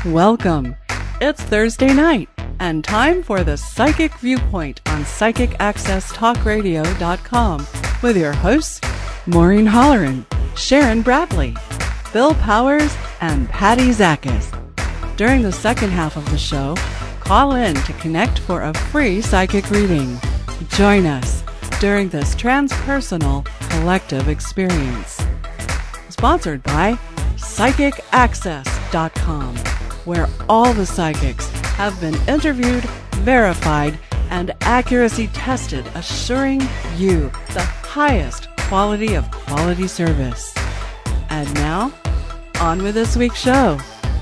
Welcome. It's Thursday night and time for the Psychic Viewpoint on PsychicAccessTalkRadio.com with your hosts, Maureen Holleran, Sharon Bradley, Bill Powers, and Patty Zakas. During the second half of the show, call in to connect for a free psychic reading. Join us during this transpersonal collective experience. Sponsored by PsychicAccess.com, where all the psychics have been interviewed, verified, and accuracy tested, assuring you the highest quality of quality service. And now, on with this week's show.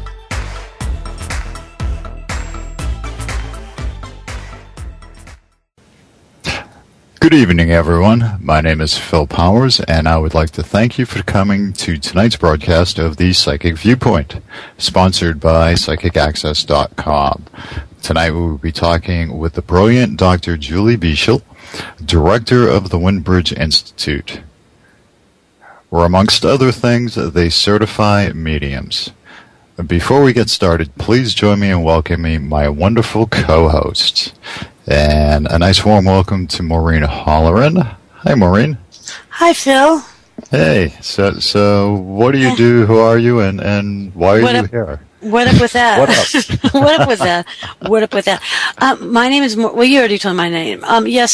Good evening, everyone. My name is Phil Powers, and I would like to thank you for coming to tonight's broadcast of the Psychic Viewpoint, sponsored by PsychicAccess.com. Tonight we will be talking with the brilliant Dr. Julie Bieshel, director of the Windbridge Institute, where, amongst other things, they certify mediums. Before we get started, please join me in welcoming my wonderful co-hosts. And a nice warm welcome to Maureen Holleran. Hi, Maureen. Hi, Phil. Hey, so what do you do, who are you, and why are you here? What up with that? What up? What up with that? What up with that? My name is, well, you already told my name. Yes,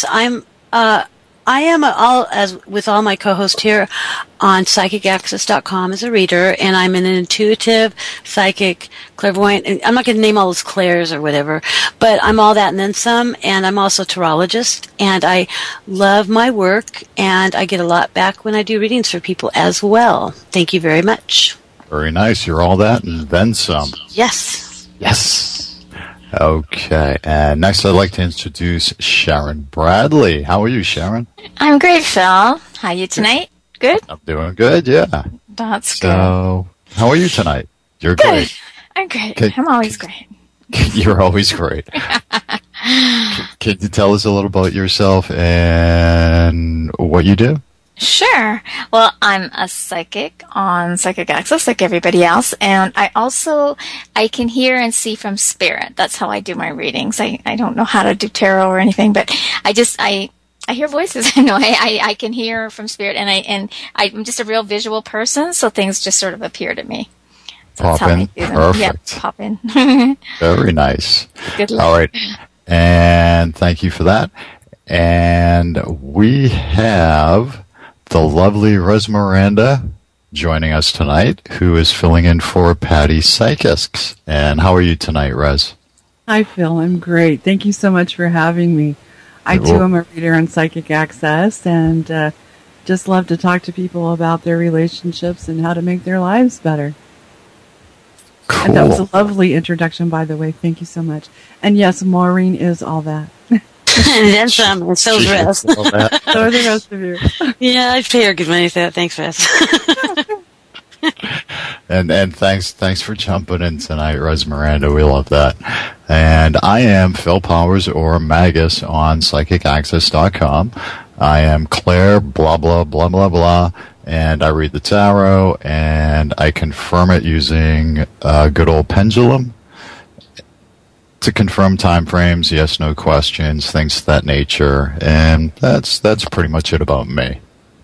I am as with all my co-hosts here on PsychicAccess.com as a reader, and I'm an intuitive, psychic, clairvoyant. And I'm not going to name all those clairs or whatever, but I'm all that and then some. And I'm also a tarologist, and I love my work, and I get a lot back when I do readings for people as well. Thank you very much. Very nice. You're all that and then some. Yes. Yes. Okay, and next I'd like to introduce Sharon Bradley. How are you, Sharon? I'm great, Phil. How are you tonight? Good? I'm doing good, yeah. That's good. So, how are you tonight? You're Good. great. I'm great. I'm always great. You're always great. Can you tell us a little about yourself and what you do? Sure. Well, I'm a psychic on Psychic Access like everybody else, and I can hear and see from spirit. That's how I do my readings. I don't know how to do tarot or anything, but I hear voices. I can hear from spirit, and I'm just a real visual person, so things just sort of appear to me. So Pop in. Perfect. Yeah, pop in. Very nice. Good luck. All right. And thank you for that. And we have the lovely Res Miranda joining us tonight, who is filling in for Patty Psychics. And how are you tonight, Res? Hi, Phil. I'm great. Thank you so much for having me. I, too, am a reader on Psychic Access, and just love to talk to people about their relationships and how to make their lives better. Cool. And that was a lovely introduction, by the way. Thank you so much. And yes, Maureen is all that. And then some, and so's Rez. So are the rest of you. Yeah, I pay her good money for that. Thanks, Rez. And thanks for jumping in tonight, Res Miranda. We love that. And I am Phil Powers, or Magus, on PsychicAccess.com. I am Claire, blah, blah, blah, blah, blah. And I read the tarot, and I confirm it using a good old pendulum to confirm time frames, yes, no questions, things of that nature. And that's pretty much it about me.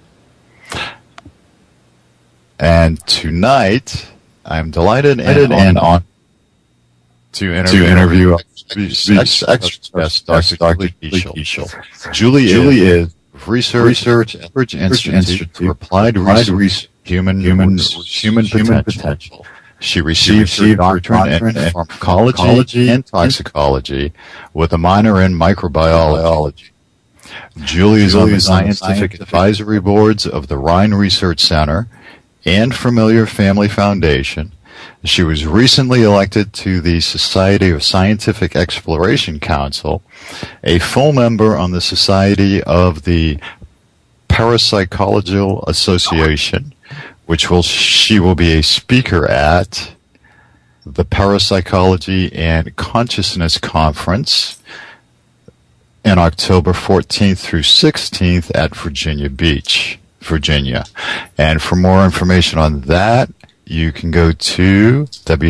And tonight, I'm delighted and on to interview guest Dr. Julie Bieshel. Julie is Research Institute for Applied Research Human Potential. She received her doctorate in pharmacology and toxicology with a minor in microbiology. Julie is on the scientific advisory boards of the Rhine Research Center and Familiar Family Foundation. She was recently elected to the Society of Scientific Exploration Council, a full member on the Society of the Parapsychological Association, which she will be a speaker at the Parapsychology and Consciousness Conference in October 14th through 16th at Virginia Beach, Virginia. And for more information on that you can go to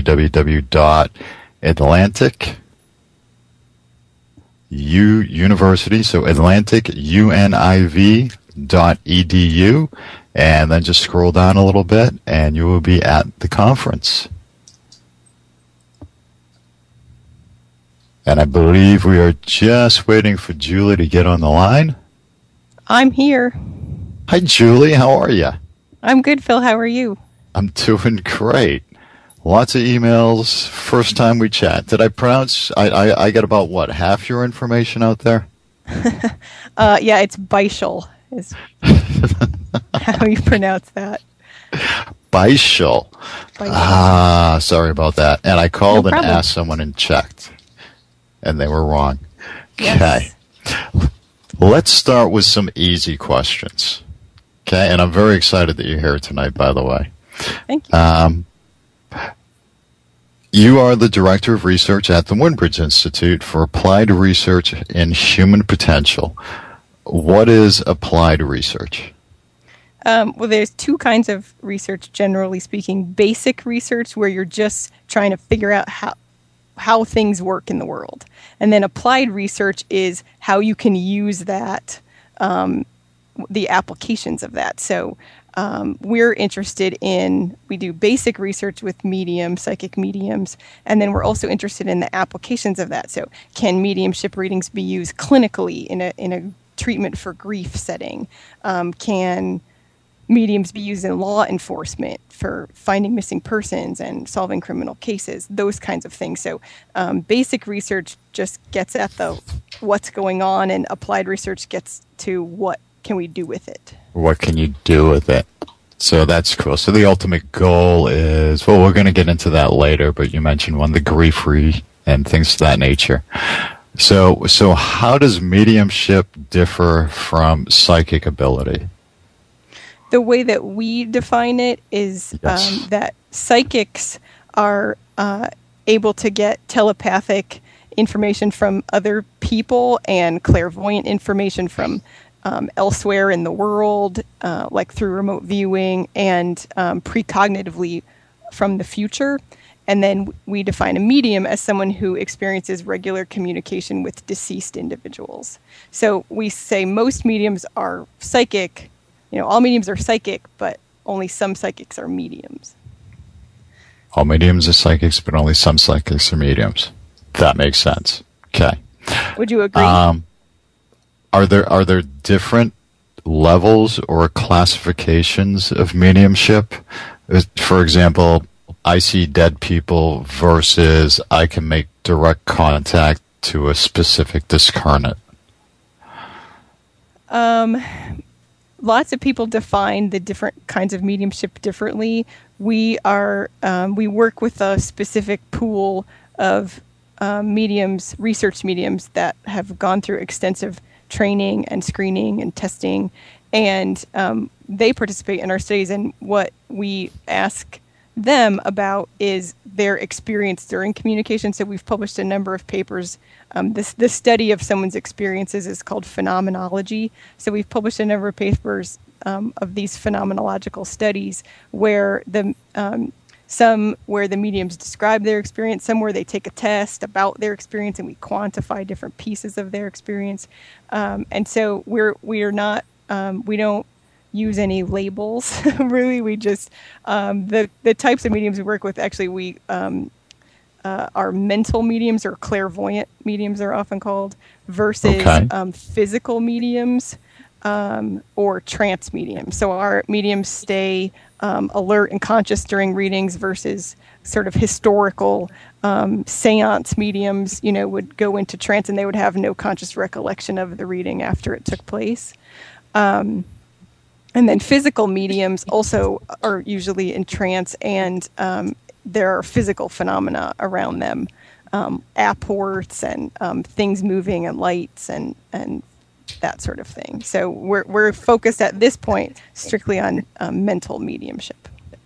www.Atlantic University, so Atlantic, UNIV.edu, and then just scroll down a little bit, and you will be at the conference. And I believe we are just waiting for Julie to get on the line. I'm here. Hi, Julie. How are you? I'm good, Phil. How are you? I'm doing great. Lots of emails. First time we chat. Did I pronounce? I got about what, half your information out there? Yeah, it's Beischel is how you pronounce that. Beischel. Sorry about that. And I called and asked someone and checked, and they were wrong. Yes. Okay. Let's start with some easy questions. Okay, and I'm very excited that you're here tonight, by the way. Thank you. You are the Director of Research at the Woodbridge Institute for Applied Research in Human Potential. What is applied research? Well, there's two kinds of research, generally speaking. Basic research, where you're just trying to figure out how things work in the world. And then applied research is how you can use that, the applications of that. So we're interested we do basic research with psychic mediums, and then we're also interested in the applications of that. So can mediumship readings be used clinically in a treatment for grief setting? Can mediums be used in law enforcement for finding missing persons and solving criminal cases? Those kinds of things. So basic research just gets at what's going on, and applied research gets to what can we do with it. What can you do with it? So that's cool. So the ultimate goal is, well, we're going to get into that later, but you mentioned the grief and things of that nature. So how does mediumship differ from psychic ability? The way that we define it is that psychics are able to get telepathic information from other people and clairvoyant information from elsewhere in the world, like through remote viewing, and precognitively from the future. And then we define a medium as someone who experiences regular communication with deceased individuals. So we say most mediums are psychic. All mediums are psychic, but only some psychics are mediums. All mediums are psychics, but only some psychics are mediums. That makes sense. Okay. Would you agree? Are there different levels or classifications of mediumship? For example, I see dead people versus I can make direct contact to a specific discarnate. Lots of people define the different kinds of mediumship differently. We work with a specific pool of mediums, research mediums that have gone through extensive training and screening and testing, and they participate in our studies. And what we ask them about is their experience during communication. So we've published a number of papers. This study of someone's experiences is called phenomenology. So we've published a number of papers of these phenomenological studies where some where the mediums describe their experience, some where they take a test about their experience and we quantify different pieces of their experience. And so we don't use any labels. Really, we just the types of mediums we work with. Actually, we are mental mediums, or clairvoyant mediums are often called, versus physical mediums or trance mediums. So our mediums stay alert and conscious during readings versus sort of historical seance mediums, would go into trance and they would have no conscious recollection of the reading after it took place. And then physical mediums also are usually in trance, and there are physical phenomena around them, apports and things moving and lights and that sort of thing. So we're focused at this point strictly on mental mediumship.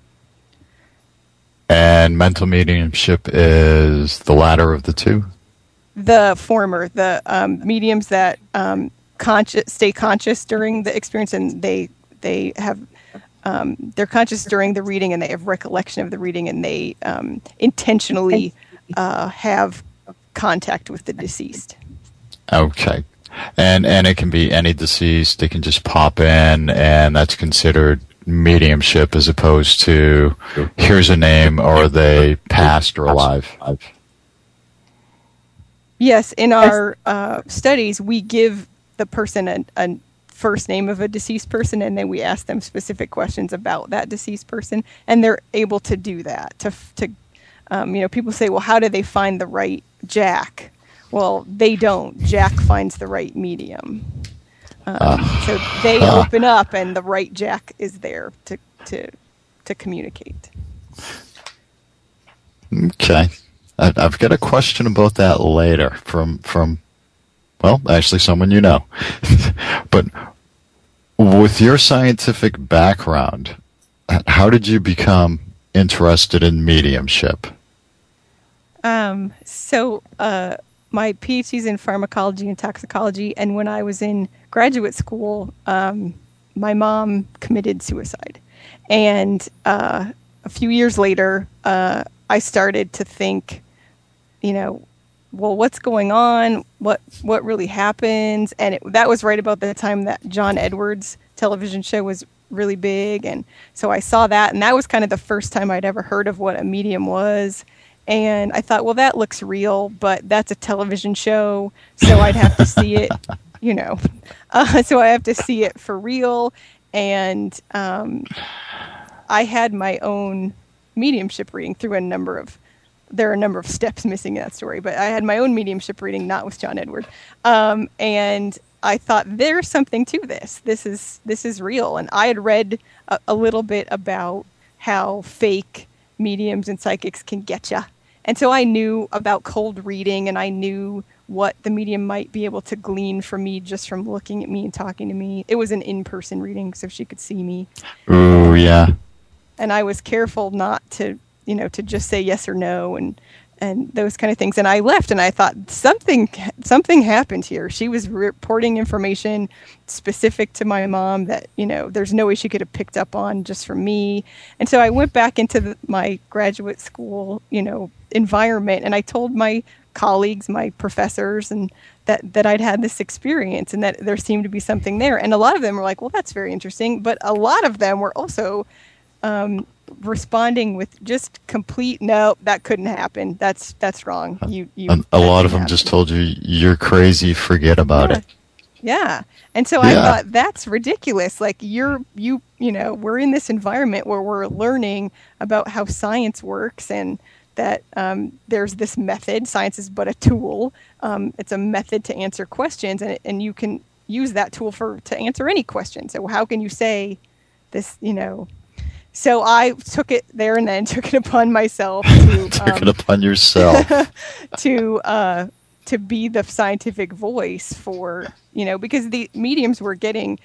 And mental mediumship is the latter of the two? The former, the mediums that stay conscious during the experience, and they have they're conscious during the reading, and they have recollection of the reading, and they intentionally have contact with the deceased. Okay. And it can be any deceased. They can just pop in, and that's considered mediumship as opposed to here's a name, or are they past or alive? Yes, in our studies, we give the person a first name of a deceased person, and then we ask them specific questions about that deceased person, and they're able to do that. People say, well, how do they find the right Jack? Well, they don't. Jack finds the right medium. So they open up, and the right Jack is there to communicate. Okay. I've got a question about that later from well, actually someone you know. But with your scientific background, how did you become interested in mediumship? My PhD's in pharmacology and toxicology, and when I was in graduate school, my mom committed suicide. And a few years later, I started to think, well, what's going on? What really happens? And that was right about the time that John Edwards television show was really big. And so I saw that, and that was kind of the first time I'd ever heard of what a medium was. And I thought, well, that looks real, but that's a television show, so I'd have to see it, so I have to see it for real. And I had my own mediumship reading through there are a number of steps missing in that story, but I had my own mediumship reading, not with John Edward. And I thought, there's something to this. This is real. And I had read a little bit about how fake mediums and psychics can get you. And so I knew about cold reading, and I knew what the medium might be able to glean from me just from looking at me and talking to me. It was an in-person reading, so she could see me. Ooh, yeah. And I was careful not to, to just say yes or no and those kind of things. And I left, and I thought something happened here. She was reporting information specific to my mom that, there's no way she could have picked up on just from me. And so I went back into my graduate school, environment, and I told my colleagues, my professors, and that I'd had this experience and that there seemed to be something there. And a lot of them were like, well, that's very interesting. But a lot of them were also responding with just complete, no, that couldn't happen. That's wrong. A lot of them just told you, you're crazy, forget about it. Yeah. And so I thought, that's ridiculous. Like we're in this environment where we're learning about how science works, and that there's this method. Science is but a tool. It's a method to answer questions, and you can use that tool to answer any question. So how can you say this, So I took it there and then took it upon myself to took it upon yourself to be the scientific voice for, because the mediums were getting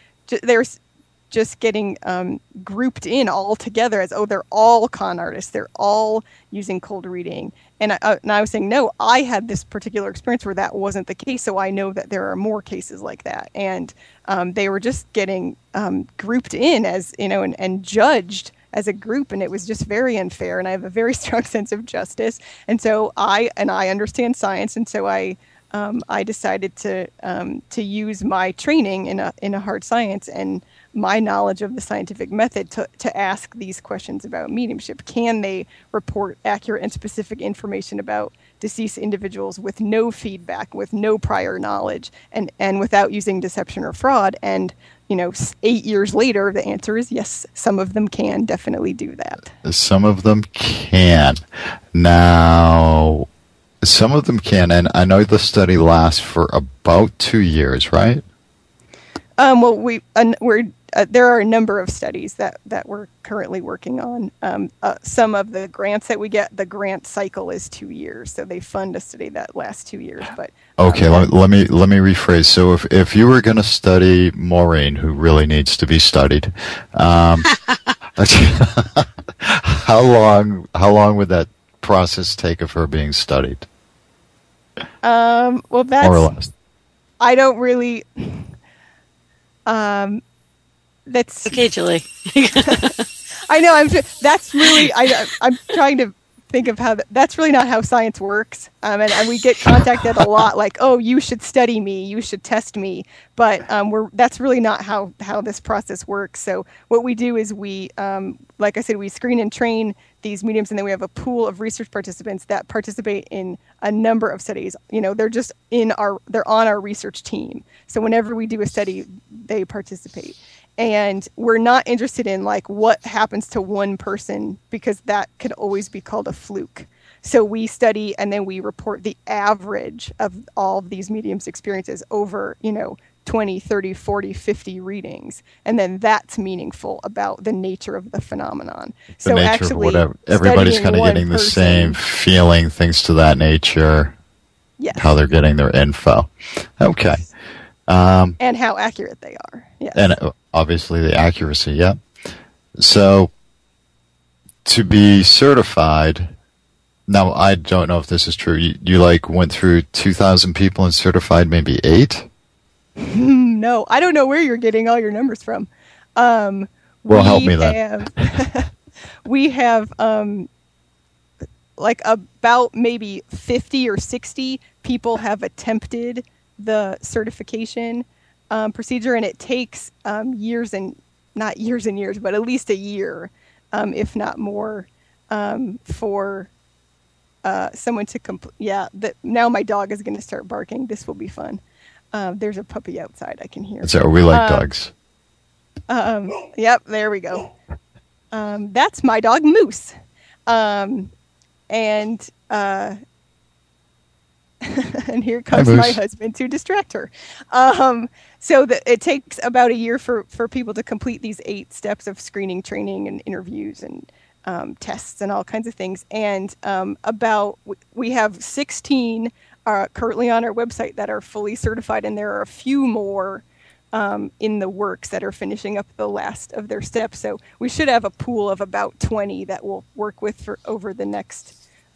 grouped in all together as, they're all con artists. They're all using cold reading. And I was saying, no, I had this particular experience where that wasn't the case. So I know that there are more cases like that. And they were just getting grouped in as, and judged as a group, and it was just very unfair. And I have a very strong sense of justice, and so I understand science, and so I decided to use my training in a hard science and my knowledge of the scientific method to ask these questions about mediumship. Can they report accurate and specific information about deceased individuals with no feedback, with no prior knowledge, and without using deception or fraud? And 8 years later, the answer is yes, some of them can definitely do that. Some of them can. Now, some of them can, and I know the study lasts for about 2 years, right? There are a number of studies that we're currently working on. Some of the grants that we get, the grant cycle is 2 years, so they fund a study that lasts 2 years. But okay, let me rephrase. So if you were going to study Maureen, who really needs to be studied, how long would that process take of her being studied? Well, that's more or less. I don't really. That's Okay, Julie. I know. That's really. I'm trying to think of how that's really not how science works. And we get contacted a lot, like, "Oh, you should study me. You should test me." But that's really not how this process works. So what we do is we, like I said, we screen and train these mediums, and then we have a pool of research participants that participate in a number of studies. They're on our research team. So whenever we do a study, they participate. And we're not interested in like what happens to one person, because that could always be called a fluke. So we study and then we report the average of all of these mediums' experiences over, 20, 30, 40, 50 readings. And then that's meaningful about the nature of the phenomenon. The nature of whatever. Everybody's kind of getting the same feeling, things to that nature. Yes. How they're getting their info. Okay. And how accurate they are. Yes. And obviously the accuracy, yeah. So, to be certified, now I don't know if this is true, you went through 2,000 people and certified maybe 8? No, I don't know where you're getting all your numbers from. Well, help me then. We have about maybe 50 or 60 people have attempted the certification procedure, and it takes years and not years and years, but at least a year, if not more, for someone to complete. Yeah, now my dog is going to start barking. This will be fun. There's a puppy outside I can hear. So we like dogs. Yep, there we go. That's my dog Moose, and and here comes my husband to distract her. So it takes about a year for people to complete these 8 steps of screening, training, and interviews, and tests, and all kinds of things. And we have 16 currently on our website that are fully certified, and there are a few more in the works that are finishing up the last of their steps. So we should have a pool of about 20 that we'll work with for over the next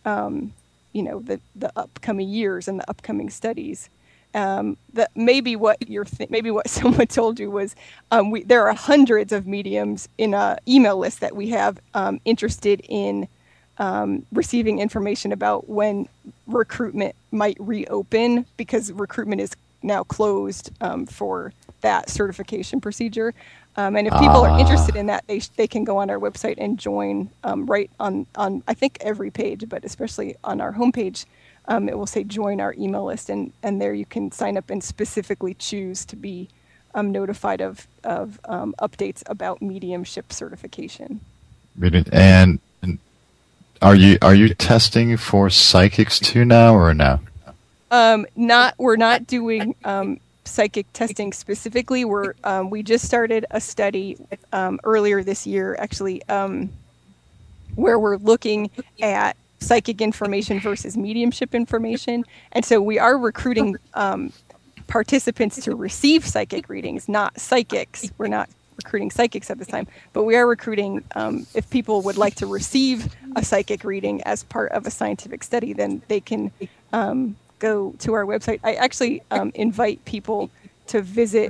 the upcoming years and the upcoming studies. Maybe what someone told you was there are hundreds of mediums in an email list that we have interested in receiving information about when recruitment might reopen, because recruitment is now closed for that certification procedure. And if people are interested in that, they can go on our website and join right on I think every page, but especially on our homepage, it will say join our email list, and there you can sign up and specifically choose to be notified of updates about mediumship certification. And are you testing for psychics too now, or no? We're not doing psychic testing specifically. We just started a study earlier this year, actually, where we're looking at psychic information versus mediumship information. And so we are recruiting participants to receive psychic readings, not psychics. We're not recruiting psychics at this time, but we are recruiting, if people would like to receive a psychic reading as part of a scientific study, then they can go to our website. I actually invite people to visit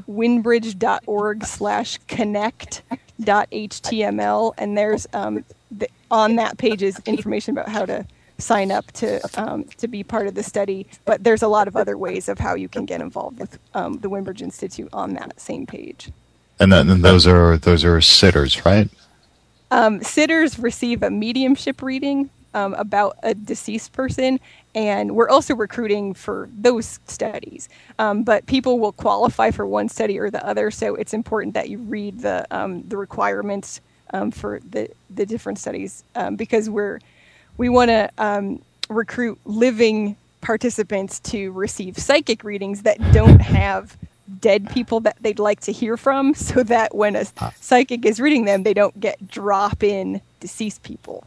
winbridge.org/connect.html, and there's on that page is information about how to sign up to be part of the study. But there's a lot of other ways of how you can get involved with the Winbridge Institute on that same page. And then those are sitters, right? Sitters receive a mediumship reading about a deceased person, and we're also recruiting for those studies. But people will qualify for one study or the other, so it's important that you read the requirements for the different studies, because we want to recruit living participants to receive psychic readings that don't have dead people that they'd like to hear from, so that when a psychic is reading them, they don't get drop-in deceased people.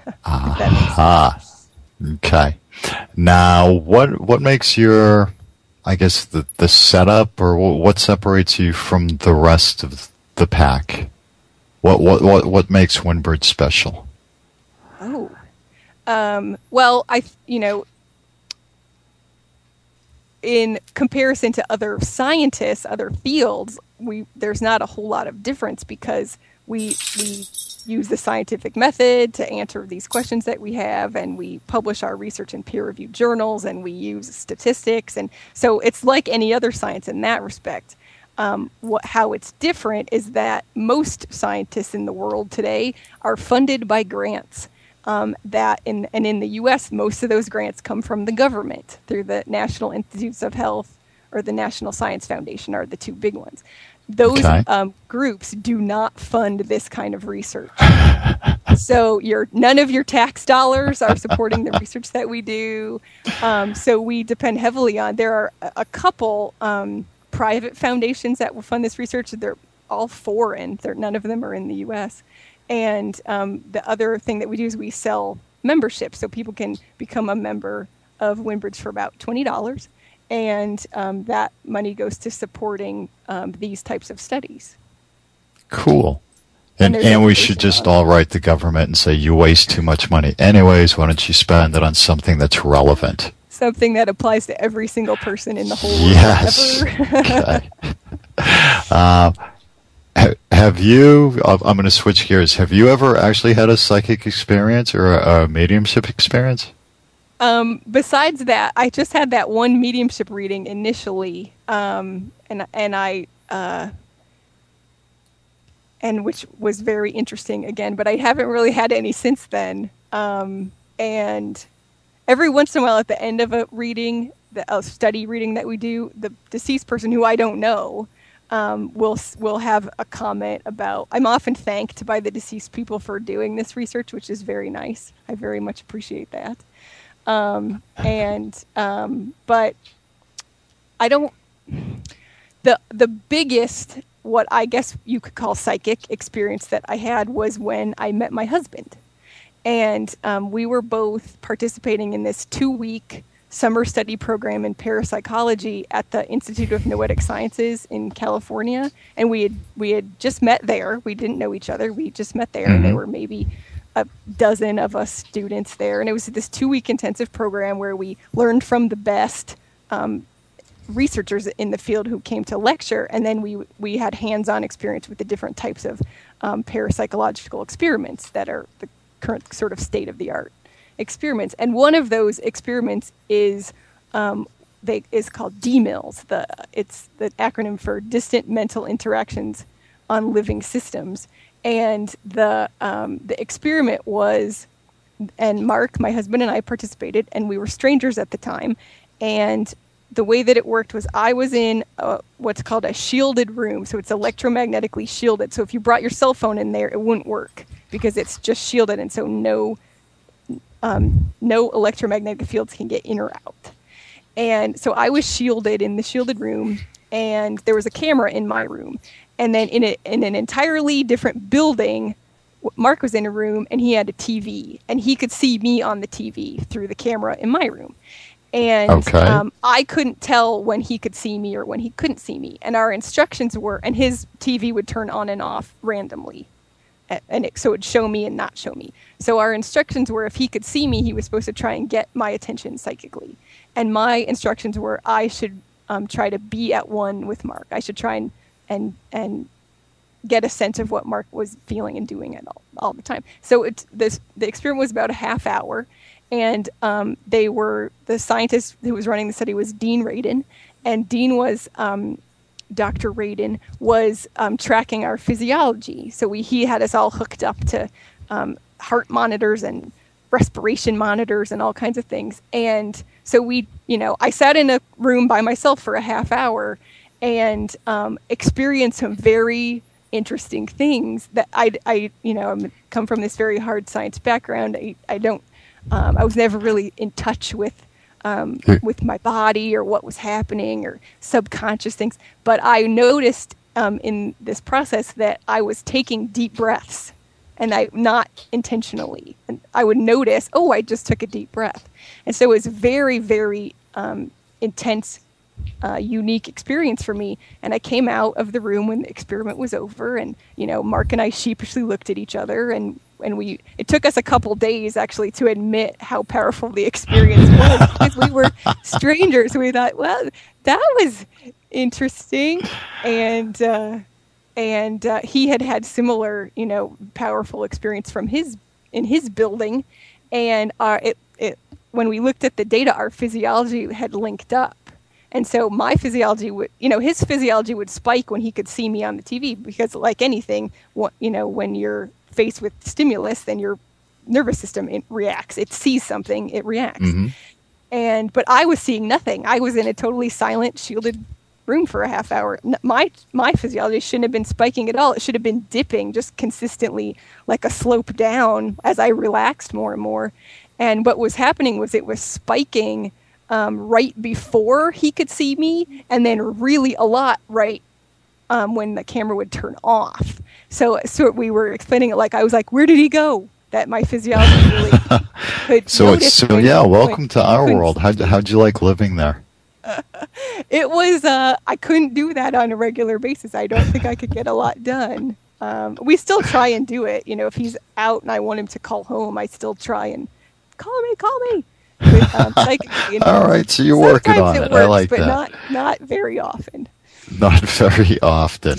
Okay. Now, what makes your, I guess, the setup, or what separates you from the rest of the pack? What makes Winbridge special? Well, in comparison to other scientists, other fields, there's not a whole lot of difference because we use the scientific method to answer these questions that we have, and we publish our research in peer-reviewed journals, and we use statistics, and so it's like any other science in that respect. How it's different is that most scientists in the world today are funded by grants. In the U.S., most of those grants come from the government through the National Institutes of Health or the National Science Foundation are the two big ones. Those groups do not fund this kind of research. So none of your tax dollars are supporting the research that we do. So we depend heavily on, there are a couple private foundations that will fund this research. They're all foreign. None of them are in the U.S. And the other thing that we do is we sell memberships. So people can become a member of Windbridge for about $20. And that money goes to supporting these types of studies. Cool. And we should just all write the government and say, you waste too much money. Anyways, why don't you spend it on something that's relevant? Something that applies to every single person in the whole world. Yes. Okay. Have you, I'm going to switch gears, have you ever actually had a psychic experience or a mediumship experience? Besides that, I just had that one mediumship reading initially, and which was very interesting again, but I haven't really had any since then. And every once in a while at the end of a reading, a study reading that we do, the deceased person who I don't know, will have a comment about, I'm often thanked by the deceased people for doing this research, which is very nice. I very much appreciate that. But I don't, the biggest, what I guess you could call psychic experience that I had was when I met my husband. And we were both participating in this 2-week summer study program in parapsychology at the Institute of Noetic Sciences in California. And we had just met there. We didn't know each other. We just met there, and there were maybe a dozen of us students there. And it was this 2-week intensive program where we learned from the best researchers in the field who came to lecture. And then we had hands-on experience with the different types of parapsychological experiments that are the current sort of state-of-the-art experiments. And one of those experiments is called DMILS. It's the acronym for Distant Mental Interactions on Living Systems. And the experiment was, and Mark, my husband, and I participated, and we were strangers at the time. And the way that it worked was I was in what's called a shielded room. So it's electromagnetically shielded. So if you brought your cell phone in there, it wouldn't work because it's just shielded. And so no electromagnetic fields can get in or out. And so I was shielded in the shielded room, and there was a camera in my room. And then in an entirely different building, Mark was in a room, and he had a TV, and he could see me on the TV through the camera in my room. And I couldn't tell when he could see me or when he couldn't see me. And our instructions were, and his TV would turn on and off randomly. And so it would show me and not show me. So our instructions were, if he could see me, he was supposed to try and get my attention psychically. And my instructions were, I should try to be at one with Mark. I should try and get a sense of what Mark was feeling and doing it all the time. So the experiment was about a half hour, and the scientist who was running the study was Dean Radin, and Dean was Dr. Radin was tracking our physiology. So he had us all hooked up to heart monitors and respiration monitors and all kinds of things. And so I sat in a room by myself for a half hour and experienced some very interesting things that I come from this very hard science background. I was never really in touch with my body or what was happening or subconscious things. But I noticed in this process that I was taking deep breaths, and not intentionally. And I would notice, I just took a deep breath. And so it was very, very intense, unique experience for me. And I came out of the room when the experiment was over, and Mark and I sheepishly looked at each other, and and it took us a couple days actually to admit how powerful the experience was because we were strangers. We thought, well, that was interesting, and he had similar, powerful experience from in his building, and when we looked at the data, our physiology had linked up. And so my physiology his physiology would spike when he could see me on the TV because, like anything, when you're faced with stimulus, then your nervous system reacts. It sees something, it reacts. Mm-hmm. But I was seeing nothing. I was in a totally silent, shielded room for a half hour. My physiology shouldn't have been spiking at all. It should have been dipping just consistently, like a slope down as I relaxed more and more. And what was happening was it was spiking right before he could see me, and then really a lot right when the camera would turn off. So we were explaining it like I was like, where did he go? That my physiology really could notice. So yeah, welcome to our world. How'd you like living there? It was I couldn't do that on a regular basis. I don't think I could get a lot done. We still try and do it. If he's out and I want him to call home, I still try and call me. But, all right, so you're working on it. Works, I like but that. Not very often. Not very often.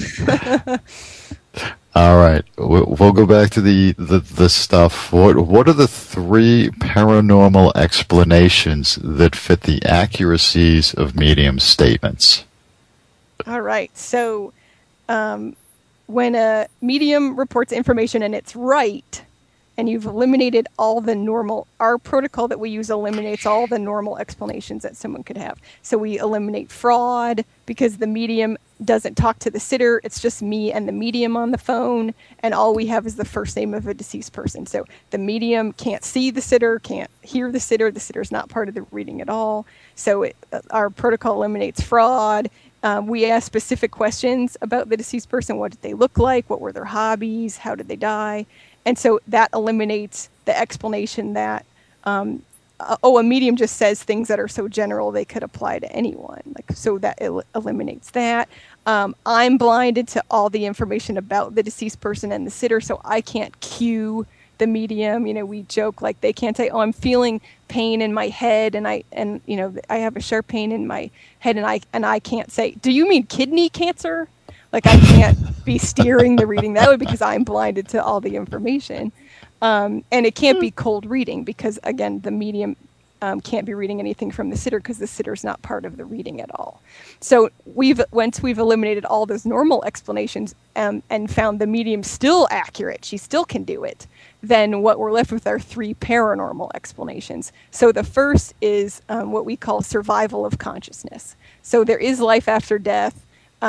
All right, we'll go back to the stuff. What are the 3 paranormal explanations that fit the accuracies of medium statements? All right, so when a medium reports information and it's right, and you've eliminated all the normal, our protocol that we use eliminates all the normal explanations that someone could have. So we eliminate fraud because the medium doesn't talk to the sitter. It's just me and the medium on the phone, and all we have is the first name of a deceased person. So the medium can't see the sitter, can't hear the sitter's not part of the reading at all. So our protocol eliminates fraud. We ask specific questions about the deceased person. What did they look like? What were their hobbies? How did they die? And so that eliminates the explanation that, a medium just says things that are so general they could apply to anyone. So that eliminates that. I'm blinded to all the information about the deceased person and the sitter, so I can't cue the medium. We joke like they can't say, "Oh, I'm feeling pain in my head," and I have a sharp pain in my head, and I can't say, "Do you mean kidney cancer?" Like I can't be steering the reading that way because I'm blinded to all the information. And it can't be cold reading because, again, the medium can't be reading anything from the sitter because the sitter's not part of the reading at all. So once we've eliminated all those normal explanations and found the medium still accurate, she still can do it, then what we're left with are 3 paranormal explanations. So the first is what we call survival of consciousness. So there is life after death.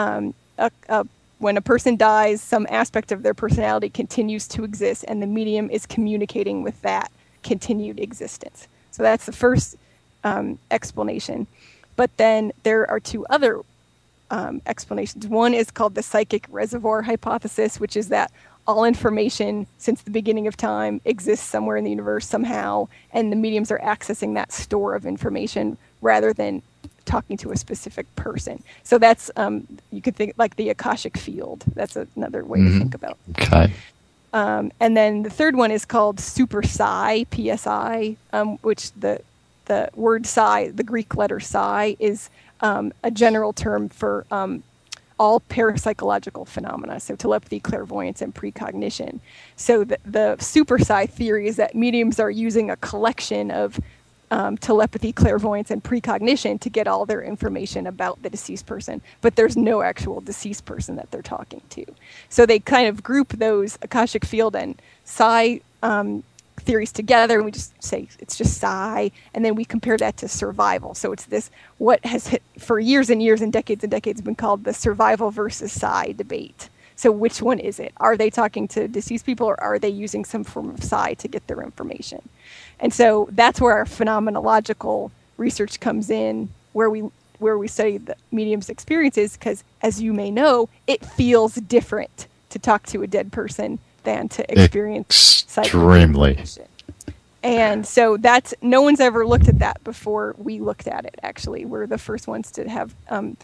When a person dies, some aspect of their personality continues to exist, and the medium is communicating with that continued existence. So that's the first explanation. But then there are 2 other explanations. One is called the psychic reservoir hypothesis, which is that all information since the beginning of time exists somewhere in the universe somehow, and the mediums are accessing that store of information rather than talking to a specific person. So that's, you could think like the Akashic field. That's another way to think about it. Okay. And then the third one is called super psi, PSI, which the word psi, the Greek letter psi, is a general term for all parapsychological phenomena, so telepathy, clairvoyance, and precognition. So the super psi theory is that mediums are using a collection of telepathy, clairvoyance, and precognition to get all their information about the deceased person, but there's no actual deceased person that they're talking to. So they kind of group those Akashic field and psi theories together, and we just say it's just psi, and then we compare that to survival. So it's this, what has for years and years and decades been called the survival versus psi debate. So which one is it? Are they talking to deceased people, or are they using some form of psi to get their information? And so that's where our phenomenological research comes in, where we study the medium's experiences, because as you may know, it feels different to talk to a dead person than to experience extremely. And so that's, no one's ever looked at that before we looked at it, actually. We're the first ones to have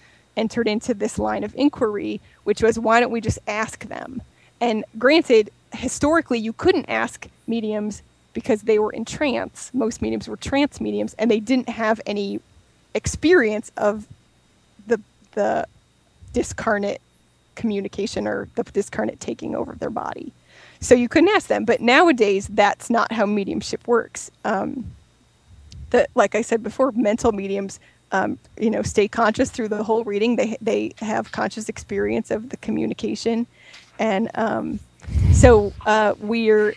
entered into this line of inquiry, which was, why don't we just ask them? And granted, historically you couldn't ask mediums because they were in trance. Most mediums were trance mediums, and they didn't have any experience of the discarnate communication or the discarnate taking over their body. So you couldn't ask them. But nowadays, that's not how mediumship works. Like I said before, mental mediums, stay conscious through the whole reading. They have conscious experience of the communication. And so we're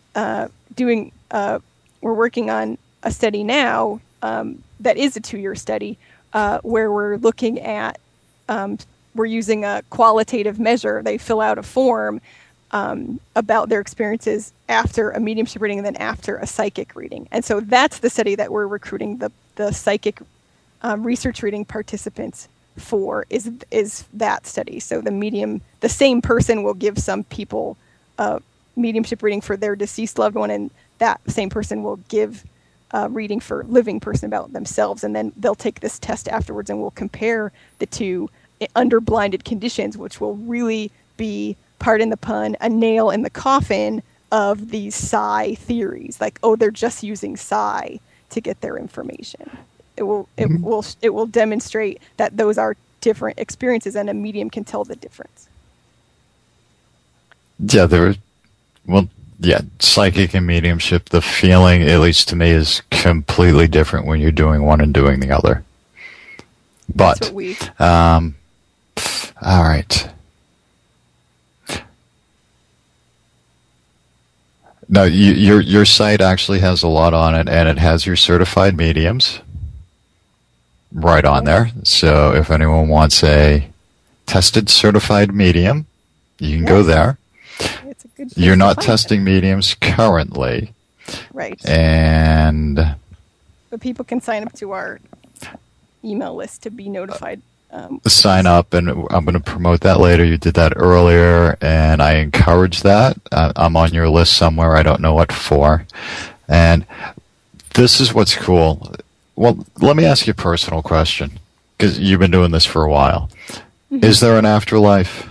working on a study now that is a 2-year study where we're looking at, we're using a qualitative measure. They fill out a form about their experiences after a mediumship reading and then after a psychic reading. And so that's the study that we're recruiting the psychic research reading participants for is that study. So the same person will give some people a mediumship reading for their deceased loved one, and that same person will give a reading for living person about themselves, and then they'll take this test afterwards, and we'll compare the two under blinded conditions, which will really be, pardon the pun, a nail in the coffin of these psi theories. Like, oh, they're just using psi to get their information. It will demonstrate that those are different experiences, and a medium can tell the difference. Yeah, psychic and mediumship, the feeling, at least to me, is completely different when you're doing one and doing the other. But, all right. Now, your site actually has a lot on it, and it has your certified mediums right on there. So if anyone wants a tested certified medium, you can go there. It's a good You're not testing mediums currently. Right. But people can sign up to our email list to be notified. Sign up, and I'm going to promote that later. You did that earlier, and I encourage that. I'm on your list somewhere. I don't know what for. And this is what's cool. Well, let me ask you a personal question, because you've been doing this for a while. Mm-hmm. Is there an afterlife?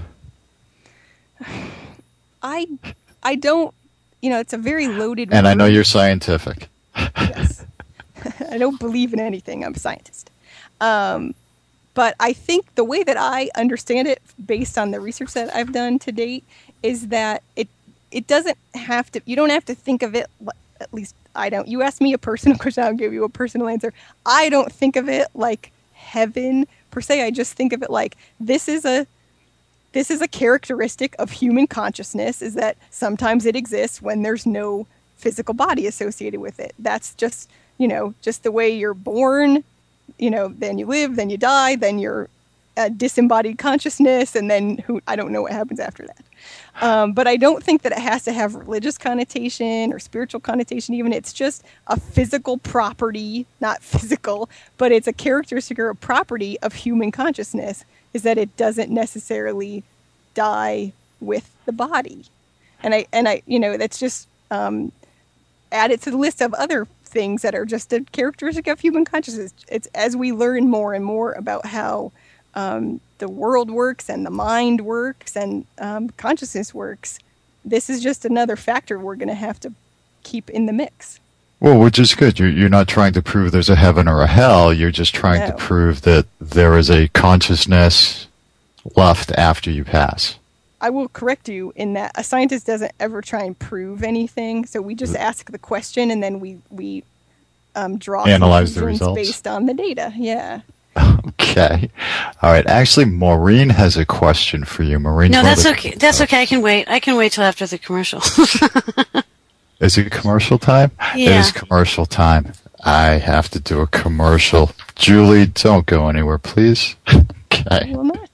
I don't, it's a very loaded And word. I know you're scientific. Yes. I don't believe in anything. I'm a scientist. But I think the way that I understand it, based on the research that I've done to date, is that it doesn't have to, you don't have to think of it, at least I don't. You ask me a personal question, I'll give you a personal answer. I don't think of it like heaven per se. I just think of it like this is a characteristic of human consciousness, is that sometimes it exists when there's no physical body associated with it. That's just, just the way you're born. Then you live, then you die, then you're a disembodied consciousness, and then I don't know what happens after that. But I don't think that it has to have religious connotation or spiritual connotation even. It's just a physical property, not physical, but it's a characteristic or a property of human consciousness, is that it doesn't necessarily die with the body. And I that's just added to the list of other things that are just a characteristic of human consciousness. It's as we learn more and more about how the world works and the mind works and consciousness works, this is just another factor we're going to have to keep in the mix. Well, which is good. You're not trying to prove there's a heaven or a hell. You're just trying to prove that there is a consciousness left after you pass. I will correct you in that a scientist doesn't ever try and prove anything. So we just ask the question, and then we draw analyze the results based on the data. Yeah. Okay. All right. Actually, Maureen has a question for you. Maureen. No, that's okay. That's okay. I can wait till after the commercial. Is it commercial time? Yeah. It is commercial time. I have to do a commercial. Julie, don't go anywhere, please. Okay. I will not.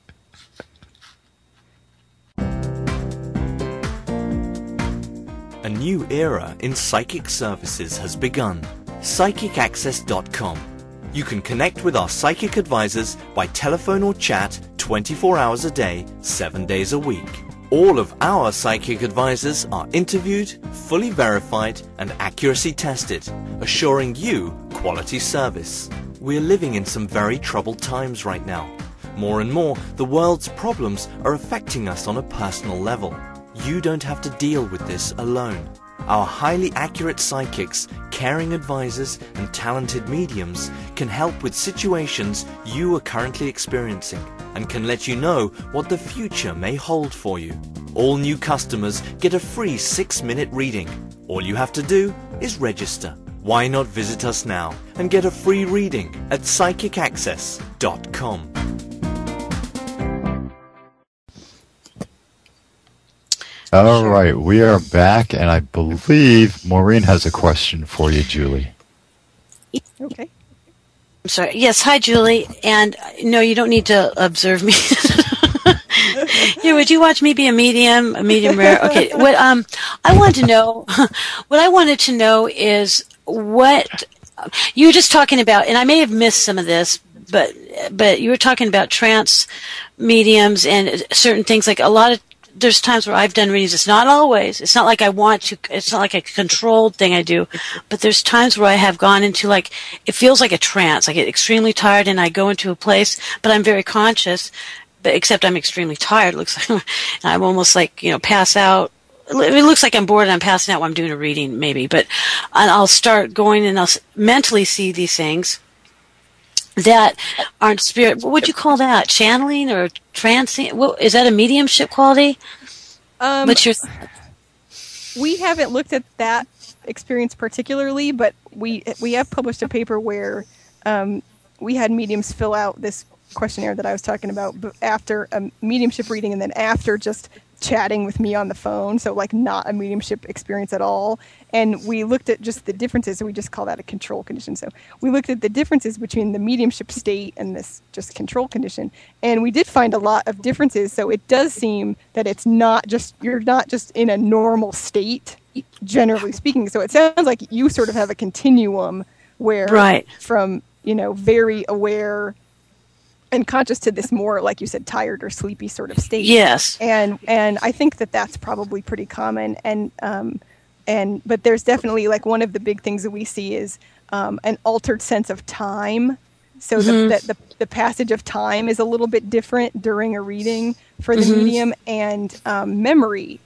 A new era in psychic services has begun. PsychicAccess.com. You can connect with our psychic advisors by telephone or chat 24 hours a day, 7 days a week. All of our psychic advisors are interviewed, fully verified, and accuracy tested, assuring you quality service. We're living in some very troubled times right now. More and more, the world's problems are affecting us on a personal level. you don't have to deal with this alone. Our highly accurate psychics, caring advisors, and talented mediums can help with situations you are currently experiencing and can let you know what the future may hold for you. All new customers get a free 6-minute reading. All you have to do is register. Why not visit us now and get a free reading at psychicaccess.com. All right, we are back, and I believe Maureen has a question for you, Julie. Okay. I'm sorry. Yes, hi, Julie. And no, you don't need to observe me. Yeah, would you watch me be a medium rare? Okay. What I want to know, what I wanted to know is what you were just talking about, and I may have missed some of this, but you were talking about trance mediums and certain things. Like there's times where I've done readings. It's not always. It's not like I want to. It's not like a controlled thing I do. But there's times where I have gone into it feels like a trance. I get extremely tired and I go into a place, but I'm very conscious. But except I'm extremely tired. It looks like I'm almost pass out. It looks like I'm bored and I'm passing out while I'm doing a reading, maybe. But I'll start going and I'll mentally see these things that aren't spirit. What would you call that? Channeling or trancing? Is that a mediumship quality? We haven't looked at that experience particularly, but we have published a paper where we had mediums fill out this questionnaire that I was talking about after a mediumship reading and then after just chatting with me on the phone, so not a mediumship experience at all. And we looked at just the differences, so we just call that a control condition. So we looked at the differences between the mediumship state and this just control condition, and we did find a lot of differences. So it does seem that you're not just in a normal state, generally speaking. So it sounds like you sort of have a continuum where from very aware and conscious to this more, like you said, tired or sleepy sort of state. Yes. And I think that's probably pretty common. But there's definitely one of the big things that we see is an altered sense of time. So the passage of time is a little bit different during a reading for the medium, and memory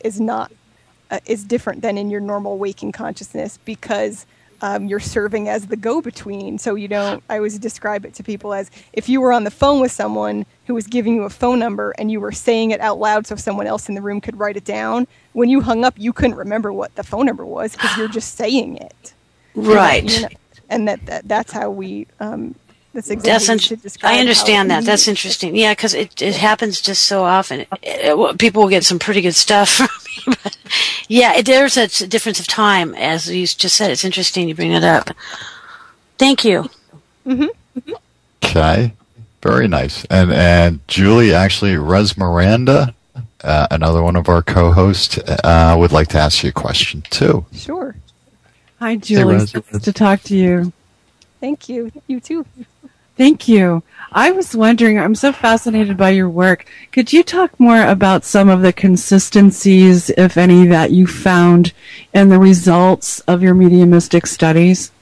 is different than in your normal waking consciousness because you're serving as the go-between. So I always describe it to people as if you were on the phone with someone who was giving you a phone number and you were saying it out loud so someone else in the room could write it down. When you hung up, you couldn't remember what the phone number was because you're just saying it. Right. And that's how we... That's exactly what you should describe. I understand that. That's interesting. Yeah, because it happens just so often. People will get some pretty good stuff from me. But yeah, there's a difference of time, as you just said. It's interesting you bring it up. Thank you. Mm-hmm. Okay. Very nice. And Julie, actually, Res Miranda, another one of our co-hosts, would like to ask you a question, too. Sure. Hi, Julie. It's nice to talk to you. Thank you. You too. Thank you. I was wondering, I'm so fascinated by your work. Could you talk more about some of the consistencies, if any, that you found in the results of your mediumistic studies?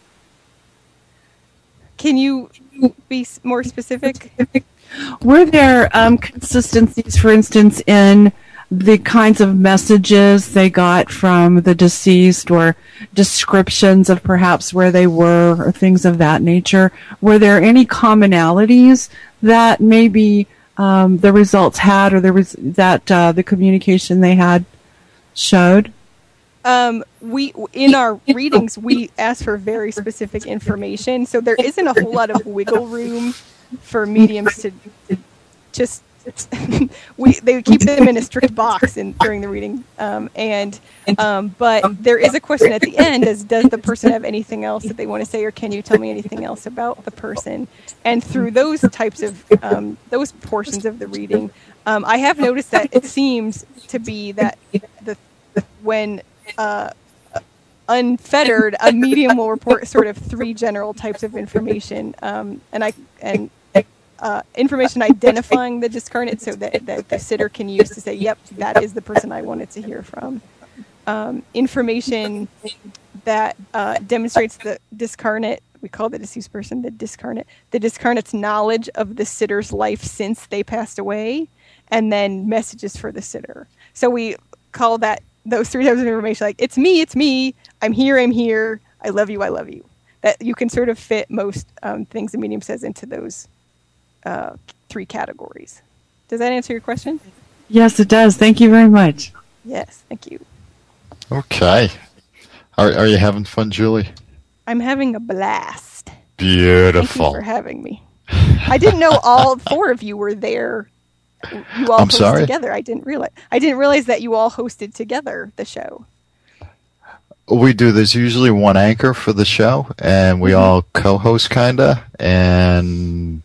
Can you be more specific? Were there consistencies, for instance, in the kinds of messages they got from the deceased or descriptions of perhaps where they were or things of that nature? Were there any commonalities that maybe the results had or the communication they had showed? We in our readings, we ask for very specific information, so there isn't a whole lot of wiggle room for mediums to just they keep them in a strict box during the reading, but there is a question at the end: does the person have anything else that they want to say, or can you tell me anything else about the person? And through those types of those portions of the reading, I have noticed that it seems to be that when unfettered, a medium will report sort of three general types of information, information identifying the discarnate, so that the sitter can use to say, yep, that is the person I wanted to hear from. Information that demonstrates the discarnate, we call the deceased person the discarnate's knowledge of the sitter's life since they passed away, and then messages for the sitter. So call those 3 types of information like, it's me, I'm here, I love you. That you can sort of fit most things the medium says into those 3 categories. Does that answer your question? Yes, it does. Thank you very much. Yes, thank you. Okay. Are you having fun, Julie? I'm having a blast. Beautiful. Thank you for having me. I didn't know all 4 of you were there. You all hosted together. I didn't realize that you all hosted together the show. We do. There's usually one anchor for the show, and we all co-host kinda. And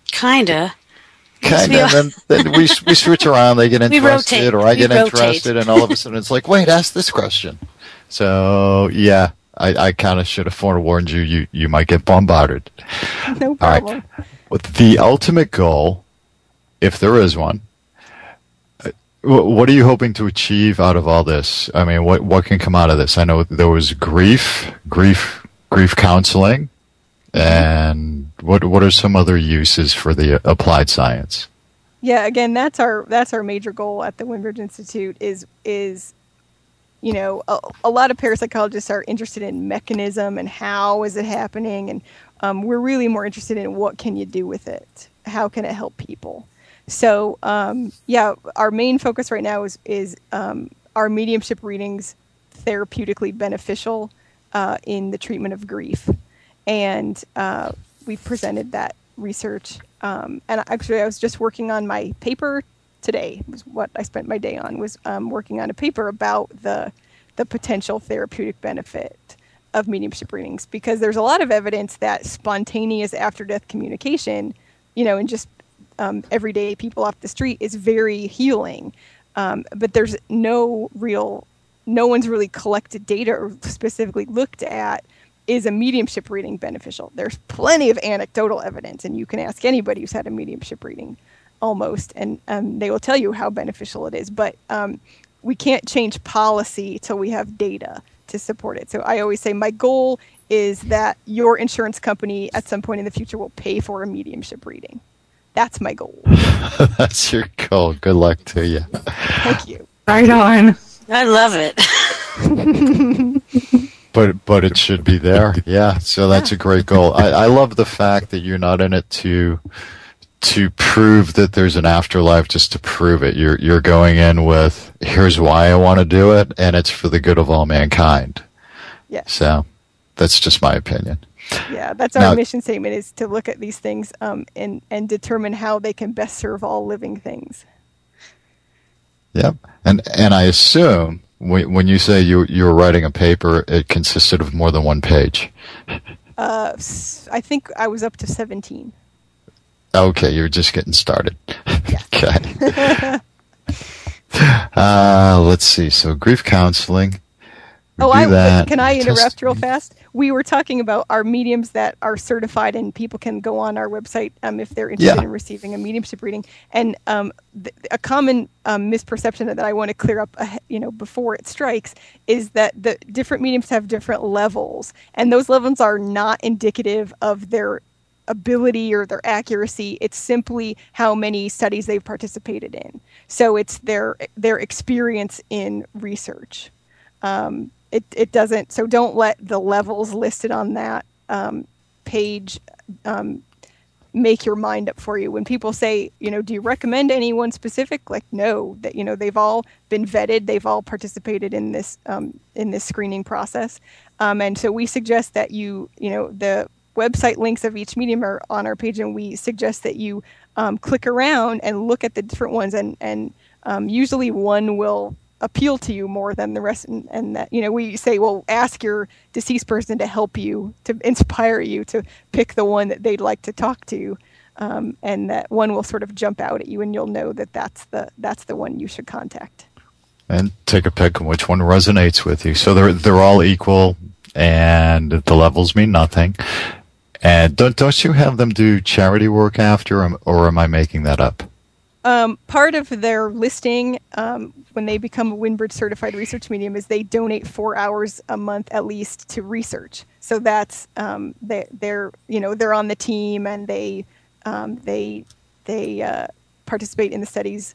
then we switch around. They get interested, or I get interested, and all of a sudden it's like, wait, ask this question. So yeah, I kind of should have forewarned you. You might get bombarded. No problem. All right. With the ultimate goal, if there is one, what are you hoping to achieve out of all this? I mean, what can come out of this? I know there was grief counseling, and what are some other uses for the applied science? Yeah, again, that's our major goal at the Windbridge Institute is a lot of parapsychologists are interested in mechanism and how is it happening, and we're really more interested in what can you do with it? How can it help people? So, our main focus right now is our mediumship readings therapeutically beneficial in the treatment of grief. And we presented that research. And actually, I was just working on my paper today. Was what I spent my day on, was working on a paper about the potential therapeutic benefit of mediumship readings. Because there's a lot of evidence that spontaneous after-death communication, and just everyday people off the street is very healing, but there's no one's really collected data or specifically looked at, is a mediumship reading beneficial? There's plenty of anecdotal evidence, and you can ask anybody who's had a mediumship reading almost, and they will tell you how beneficial it is, but we can't change policy till we have data to support it. So I always say my goal is that your insurance company at some point in the future will pay for a mediumship reading. That's my goal. That's your goal. Good luck to you. Thank you. Right on. I love it. But it should be there. Yeah. So that's a great goal. I love the fact that you're not in it to prove that there's an afterlife just to prove it. You're going in with, here's why I want to do it, and it's for the good of all mankind. Yeah. So that's just my opinion. Yeah, that's our mission statement, is to look at these things and determine how they can best serve all living things. Yep. And I assume when you say you were writing a paper, it consisted of more than one page. I think I was up to 17. Okay, you're just getting started. Yeah. Okay. Let's see. So grief counseling. Can I interrupt real fast? We were talking about our mediums that are certified, and people can go on our website if they're interested in receiving a mediumship reading. And a common misperception that I want to clear up, before it strikes, is that the different mediums have different levels, and those levels are not indicative of their ability or their accuracy. It's simply how many studies they've participated in. So it's their experience in research. It doesn't, so don't let the levels listed on that page make your mind up for you. When people say, do you recommend anyone specific? Like, no, that, they've all been vetted. They've all participated in this screening process. And so we suggest that the website links of each medium are on our page, and we suggest that you click around and look at the different ones, and usually one will appeal to you more than the rest, and that we say, well, ask your deceased person to help you, to inspire you to pick the one that they'd like to talk to, and that one will sort of jump out at you, and you'll know that that's the one you should contact. And take a pick on which one resonates with you. So they're all equal, and the levels mean nothing. And don't you have them do charity work after, or am I making that up? Part of their listing, when they become a Windbridge certified research medium, is they donate 4 hours a month at least to research. So that's they're on the team, and they participate in the studies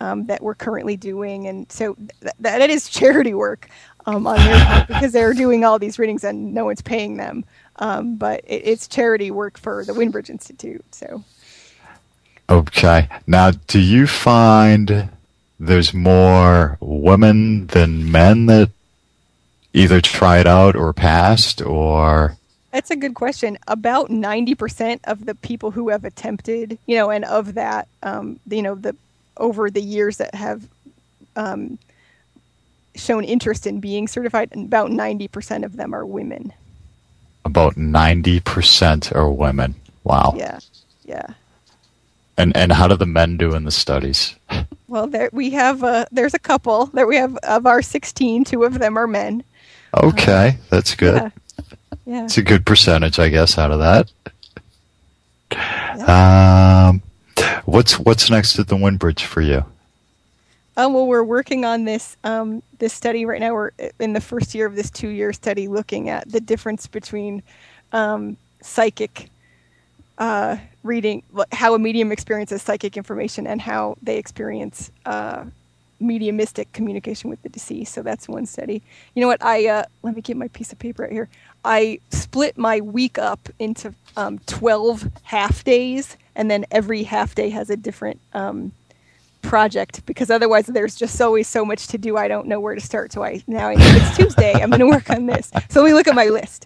that we're currently doing. And so that is charity work on their part, because they're doing all these readings and no one's paying them. But it's charity work for the Windbridge Institute. So. Okay. Now, do you find there's more women than men that either tried out or passed, or? That's a good question. About 90% of the people who have attempted, and of that, over the years that have shown interest in being certified, about 90% of them are women. About 90% are women. Wow. Yeah. And how do the men do in the studies? Well, there's a couple. There we have, of our 16, 2 of them are men. Okay, that's good. Yeah. It's a good percentage, I guess, out of that. Yeah. What's next at the Windbridge for you? Well, we're working on this study right now. We're in the first year of this 2-year study, looking at the difference between psychic reading, how a medium experiences psychic information, and how they experience mediumistic communication with the deceased. So that's one study. You know what? Let me get my piece of paper right here. I split my week up into 12 half days, and then every half day has a different project, because otherwise there's just always so much to do. I don't know where to start. So now I know it's Tuesday. I'm going to work on this. So let me look at my list.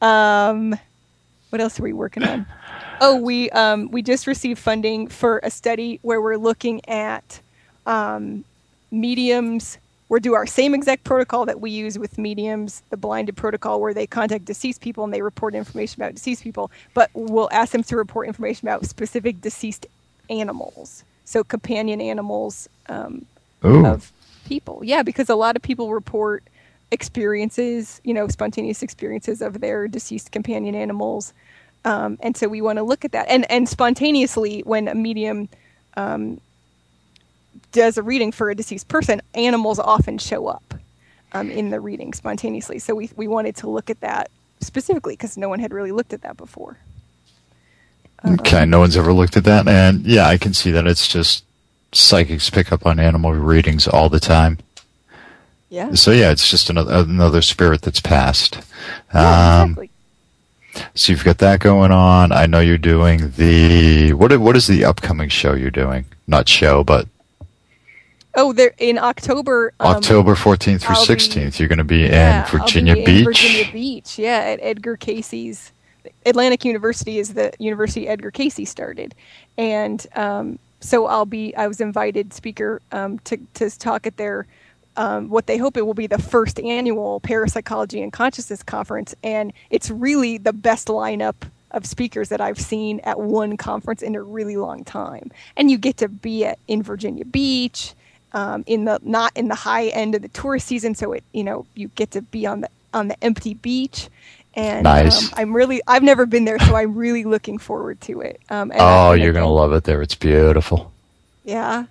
What else are we working on? Oh, we just received funding for a study where we're looking at mediums. We'll do our same exact protocol that we use with mediums, the blinded protocol, where they contact deceased people and they report information about deceased people, but we'll ask them to report information about specific deceased animals. So companion animals of people. Yeah, because a lot of people report experiences, spontaneous experiences of their deceased companion animals. And so we want to look at that. And spontaneously, when a medium does a reading for a deceased person, animals often show up in the reading spontaneously. So we wanted to look at that specifically because no one had really looked at that before. Okay, no one's ever looked at that. And yeah, I can see that. It's just psychics pick up on animal readings all the time. Yeah. So yeah, it's just another spirit that's passed. Yeah, exactly. So you've got that going on. I know you're doing what is the upcoming show you're doing? Not show, but they're in October. October 14th through 16th. You're going to be in Virginia Beach. Virginia Beach, yeah, at Edgar Cayce's. Atlantic University is the university Edgar Cayce started, and so I was invited speaker to talk at their what they hope it will be the first annual Parapsychology and Consciousness Conference, and it's really the best lineup of speakers that I've seen at one conference in a really long time. And you get to be in Virginia Beach, not in the high end of the tourist season, so you get to be on the empty beach. And nice. I've never been there, so I'm really looking forward to it. You're going to love it there. It's beautiful. Yeah.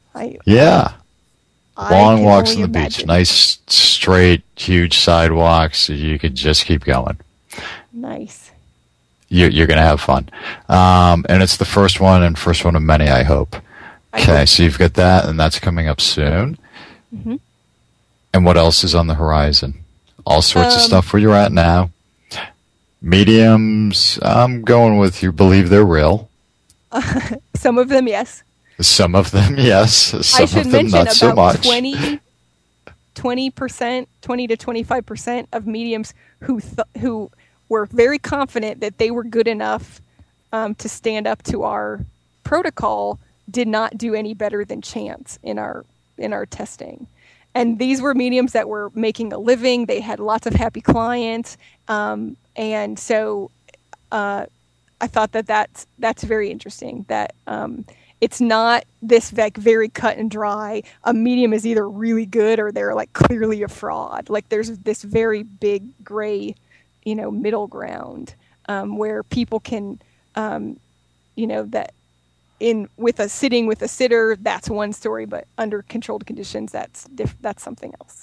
Long walks on the beach. Nice, straight, huge sidewalks. You can just keep going. Nice. You're going to have fun. And it's the first one of many, I hope. Okay, so you've got that, and that's coming up soon. Mm-hmm. And what else is on the horizon? All sorts of stuff where you're at now. Mediums, I'm going with you believe they're real. Some of them, yes. Some of them, yes. Some of them, not so much. 20%, 20 to 25% of mediums who were very confident that they were good enough to stand up to our protocol did not do any better than chance in our testing. And these were mediums that were making a living. They had lots of happy clients. And so I thought that's very interesting, that it's not this very cut and dry. A medium is either really good or they're like clearly a fraud. Like there's this very big gray, middle ground where people can, that sitting with a sitter, that's one story, but under controlled conditions, that's something else.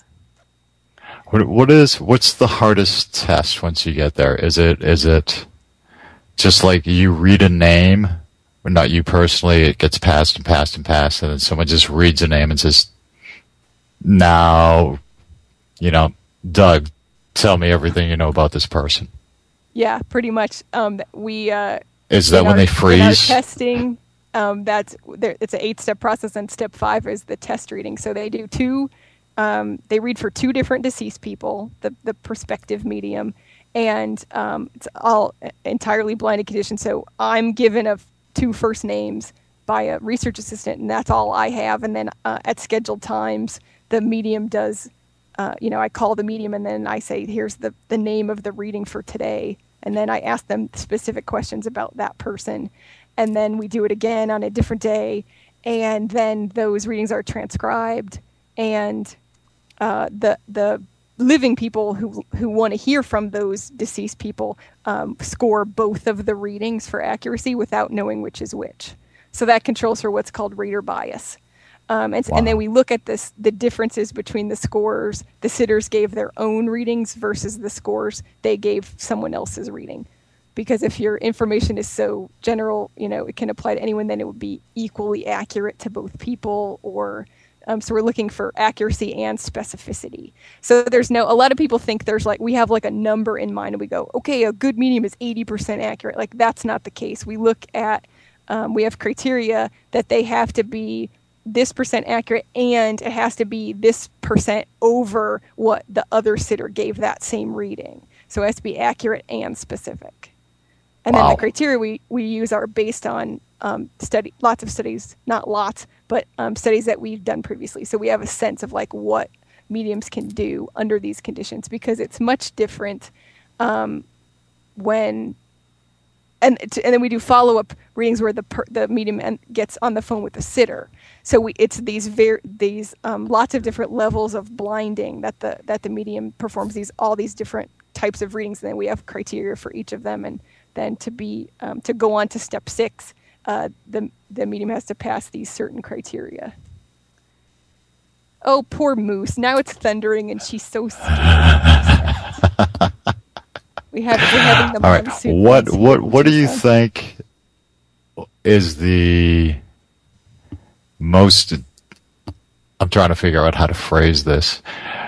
What's the hardest test once you get there? Is it just like you read a name not you personally, it gets passed and passed and passed, and then someone just reads a name and says, now, Doug, tell me everything you know about this person. Yeah, pretty much. Is that when they freeze? In our testing, it's an 8-step process, and step 5 is the test reading. So they do they read for 2 different deceased people, the prospective medium, and it's all entirely blinded condition. So I'm given 2 first names by a research assistant, and that's all I have. And then at scheduled times, the medium does, I call the medium, and then I say, here's the name of the reading for today. And then I ask them specific questions about that person. And then we do it again on a different day. And then those readings are transcribed. And the living people who want to hear from those deceased people score both of the readings for accuracy without knowing which is which. So that controls for what's called reader bias. And then we look at the differences between the scores the sitters gave their own readings versus the scores they gave someone else's reading. Because if your information is so general, it can apply to anyone, then it would be equally accurate to both people. Or so we're looking for accuracy and specificity. So a lot of people think we have a number in mind, and we go, okay, a good medium is 80% accurate. That's not the case. We look at, we have criteria that they have to be this percent accurate, and it has to be this percent over what the other sitter gave that same reading. So it has to be accurate and specific. And then the criteria we use are based on lots of studies, not lots, but studies that we've done previously. So we have a sense of what mediums can do under these conditions, because it's much different when. And then we do follow-up readings where the medium gets on the phone with the sitter. So it's these lots of different levels of blinding that the medium performs all these different types of readings, and then we have criteria for each of them. And then to go on to step 6, the medium has to pass these certain criteria. Oh, poor Moose! Now it's thundering, and she's so scared. We're having the monsoon. All right. What do you think is the most? I'm trying to figure out how to phrase this.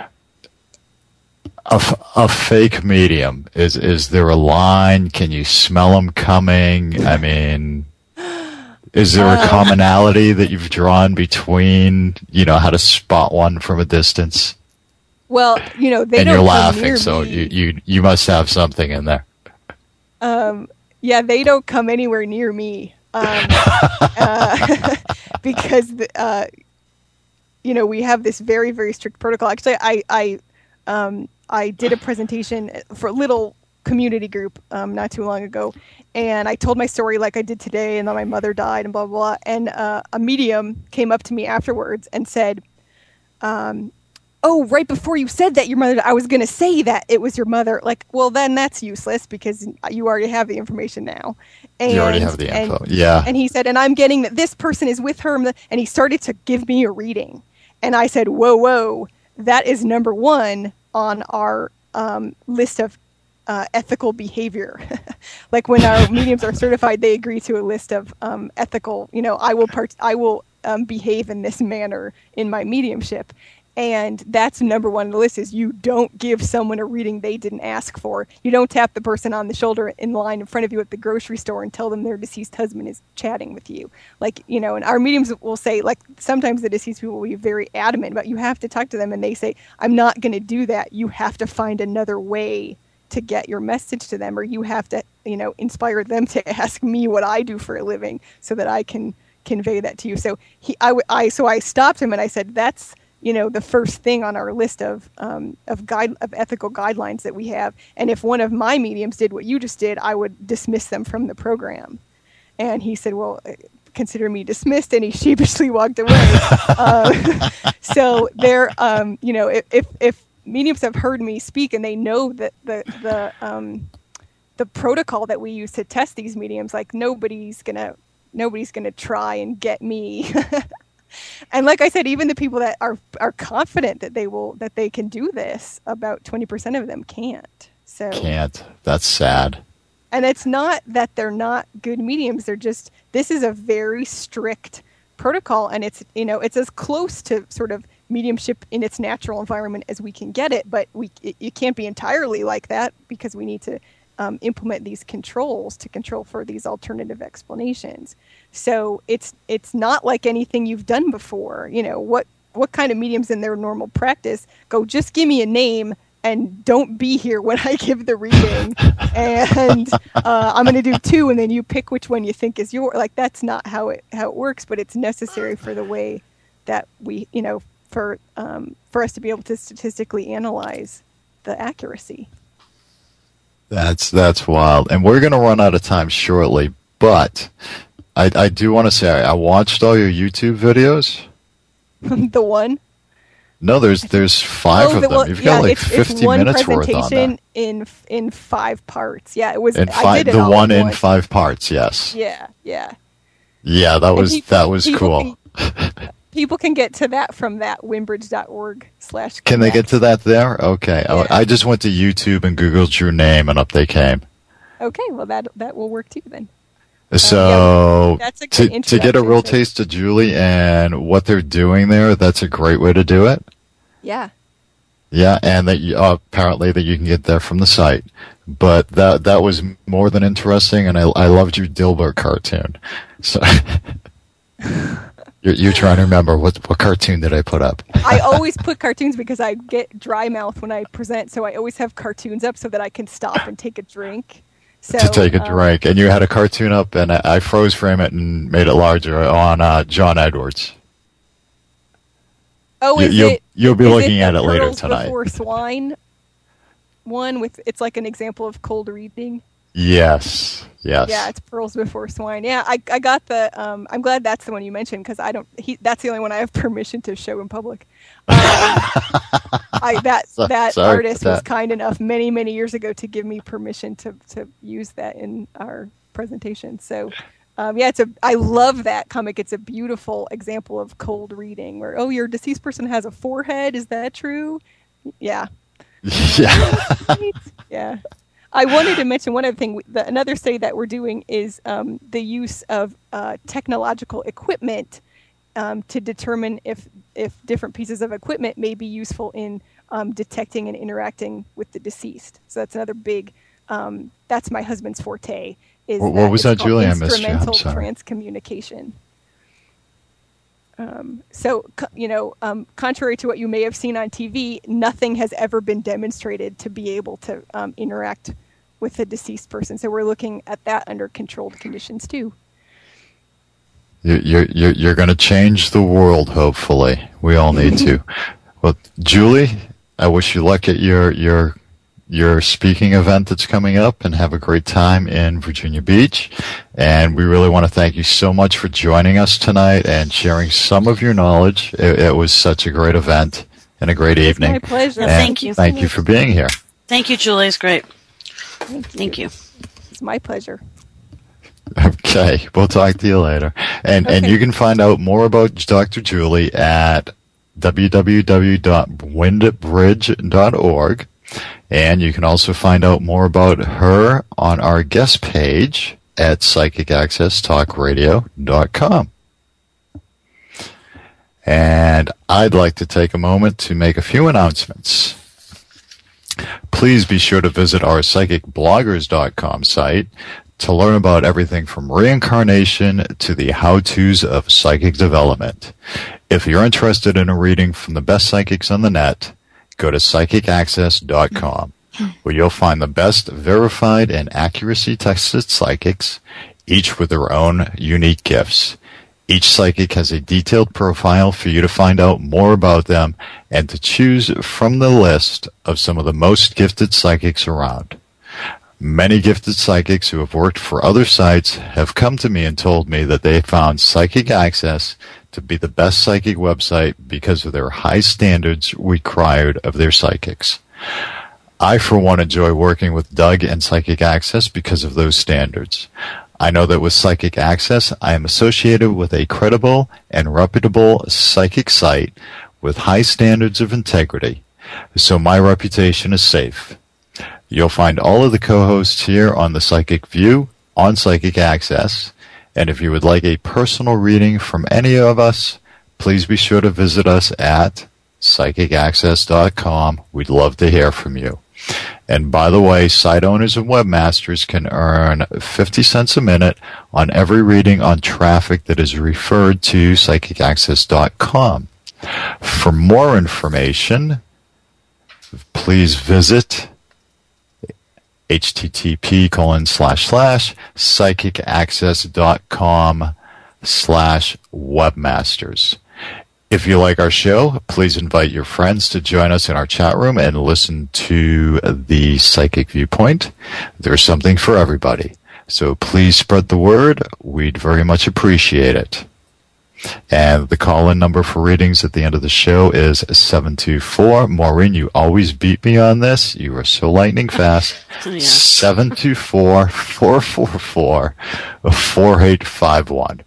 A fake medium, is there a line? Can you smell them coming? I mean, is there a commonality that you've drawn between how to spot one from a distance? Well, they don't. And you're laughing, so you must have something in there. Yeah, they don't come anywhere near me because we have this very, very strict protocol. Actually, I did a presentation for a little community group not too long ago, and I told my story like I did today, and then my mother died, and blah blah blah. And a medium came up to me afterwards and said, oh, right before you said that your mother, I was going to say that it was your mother. Well, then that's useless because you already have the information now. And, you already have the info, yeah. And he said, and I'm getting that this person is with her. And he started to give me a reading. And I said, whoa, that is number 1 on our list of ethical behavior. When our mediums are certified, they agree to a list of ethical, I will behave in this manner in my mediumship. And that's number 1 on the list is you don't give someone a reading they didn't ask for. You don't tap the person on the shoulder in line in front of you at the grocery store and tell them their deceased husband is chatting with you. And our mediums will say, sometimes the deceased people will be very adamant about you have to talk to them, and they say, I'm not going to do that. You have to find another way to get your message to them, or you have to, inspire them to ask me what I do for a living so that I can convey that to you. So I stopped him and I said, that's the first thing on our list of ethical guidelines that we have. And if one of my mediums did what you just did, I would dismiss them from the program. And he said, well, consider me dismissed. And he sheepishly walked away. So there, if mediums have heard me speak and they know that the protocol that we use to test these mediums, nobody's gonna try and get me. And like I said, even the people that are confident that they can do this, about 20% of them can't. So can't. That's sad. And it's not that they're not good mediums. They're just, this is a very strict protocol, and it's, it's as close to sort of mediumship in its natural environment as we can get it, but it can't be entirely like that because we need to implement these controls to control for these alternative explanations. So it's not like anything you've done before. What kind of mediums in their normal practice go, just give me a name and don't be here when I give the reading, and I'm going to do 2, and then you pick which one you think is yours. Like, that's not how it works, but it's necessary for the way that we, for us to be able to statistically analyze the accuracy. That's wild, and we're going to run out of time shortly. But I do want to say I watched all your YouTube videos. The one. No, there's 5 of them. You've got like 50 minutes worth on that. in 5 parts. Yeah, it was in 5 parts. Yes. Yeah. Yeah, that was cool. People can get to that from that wimbridge.org/connect. Can they get to that there? Okay. Yeah. I just went to YouTube and Googled your name, and up they came. Okay, well that will work too then. So to get a real taste of Julie and what they're doing there, that's a great way to do it. Yeah. Yeah, and that apparently that you can get there from the site. But that was more than interesting, and I loved your Dilbert cartoon. So you're trying to remember what cartoon did I put up? I always put cartoons because I get dry mouth when I present, so I always have cartoons up so that I can stop and take a drink. To take a drink, and you had a cartoon up, and I froze frame it and made it larger on John Edwards. Oh, you'll be looking at it later tonight. Before Swine one with it's like an example of cold reading. Yes. Yeah, it's Pearls Before Swine. Yeah, I got the. I'm glad that's the one you mentioned because that's the only one I have permission to show in public. That artist was kind enough many years ago to give me permission to use that in our presentation. So, I love that comic. It's a beautiful example of cold reading where, your deceased person has a forehead. Is that true? Yeah. Yeah. I wanted to mention one other thing. Another study that we're doing is the use of technological equipment to determine if different pieces of equipment may be useful in detecting and interacting with the deceased. So that's another big. That's my husband's forte. What was that, Julie? I missed you. Instrumental transcommunication. Contrary to what you may have seen on TV, nothing has ever been demonstrated to be able to interact with a deceased person. So we're looking at that under controlled conditions too. You're going to change the world, hopefully. We all need to. Well, Julie, I wish you luck at your speaking event that's coming up, and have a great time in Virginia Beach. And we really want to thank you so much for joining us tonight and sharing some of your knowledge. It was such a great event and a great evening. My pleasure. Thank you. Thank you for being here. Thank you, Julie. It's great. Thank you. It's my pleasure. Okay, we'll talk to you later. And you can find out more about Dr. Julie at www.windbridge.org. And you can also find out more about her on our guest page at psychicaccesstalkradio.com. And I'd like to take a moment to make a few announcements. Please be sure to visit our psychicbloggers.com site to learn about everything from reincarnation to the how-tos of psychic development. If you're interested in a reading from the best psychics on the net, go to psychicaccess.com, where you'll find the best verified and accuracy-tested psychics, each with their own unique gifts. Each psychic has a detailed profile for you to find out more about them and to choose from the list of some of the most gifted psychics around. Many gifted psychics who have worked for other sites have come to me and told me that they found Psychic Access to be the best psychic website because of their high standards required of their psychics. I, for one, enjoy working with Doug and Psychic Access because of those standards. I know that with Psychic Access, I am associated with a credible and reputable psychic site with high standards of integrity, so my reputation is safe. You'll find all of the co-hosts here on The Psychic View on Psychic Access. And if you would like a personal reading from any of us, please be sure to visit us at psychicaccess.com. We'd love to hear from you. And by the way, site owners and webmasters can earn 50 cents a minute on every reading on traffic that is referred to psychicaccess.com. For more information, please visit http://psychicaccess.com/webmasters. If you like our show, please invite your friends to join us in our chat room and listen to the Psychic Viewpoint. There's something for everybody. So please spread the word. We'd very much appreciate it. And the call-in number for readings at the end of the show is 724. Maureen, you always beat me on this. You are so lightning fast. 724-444-4851.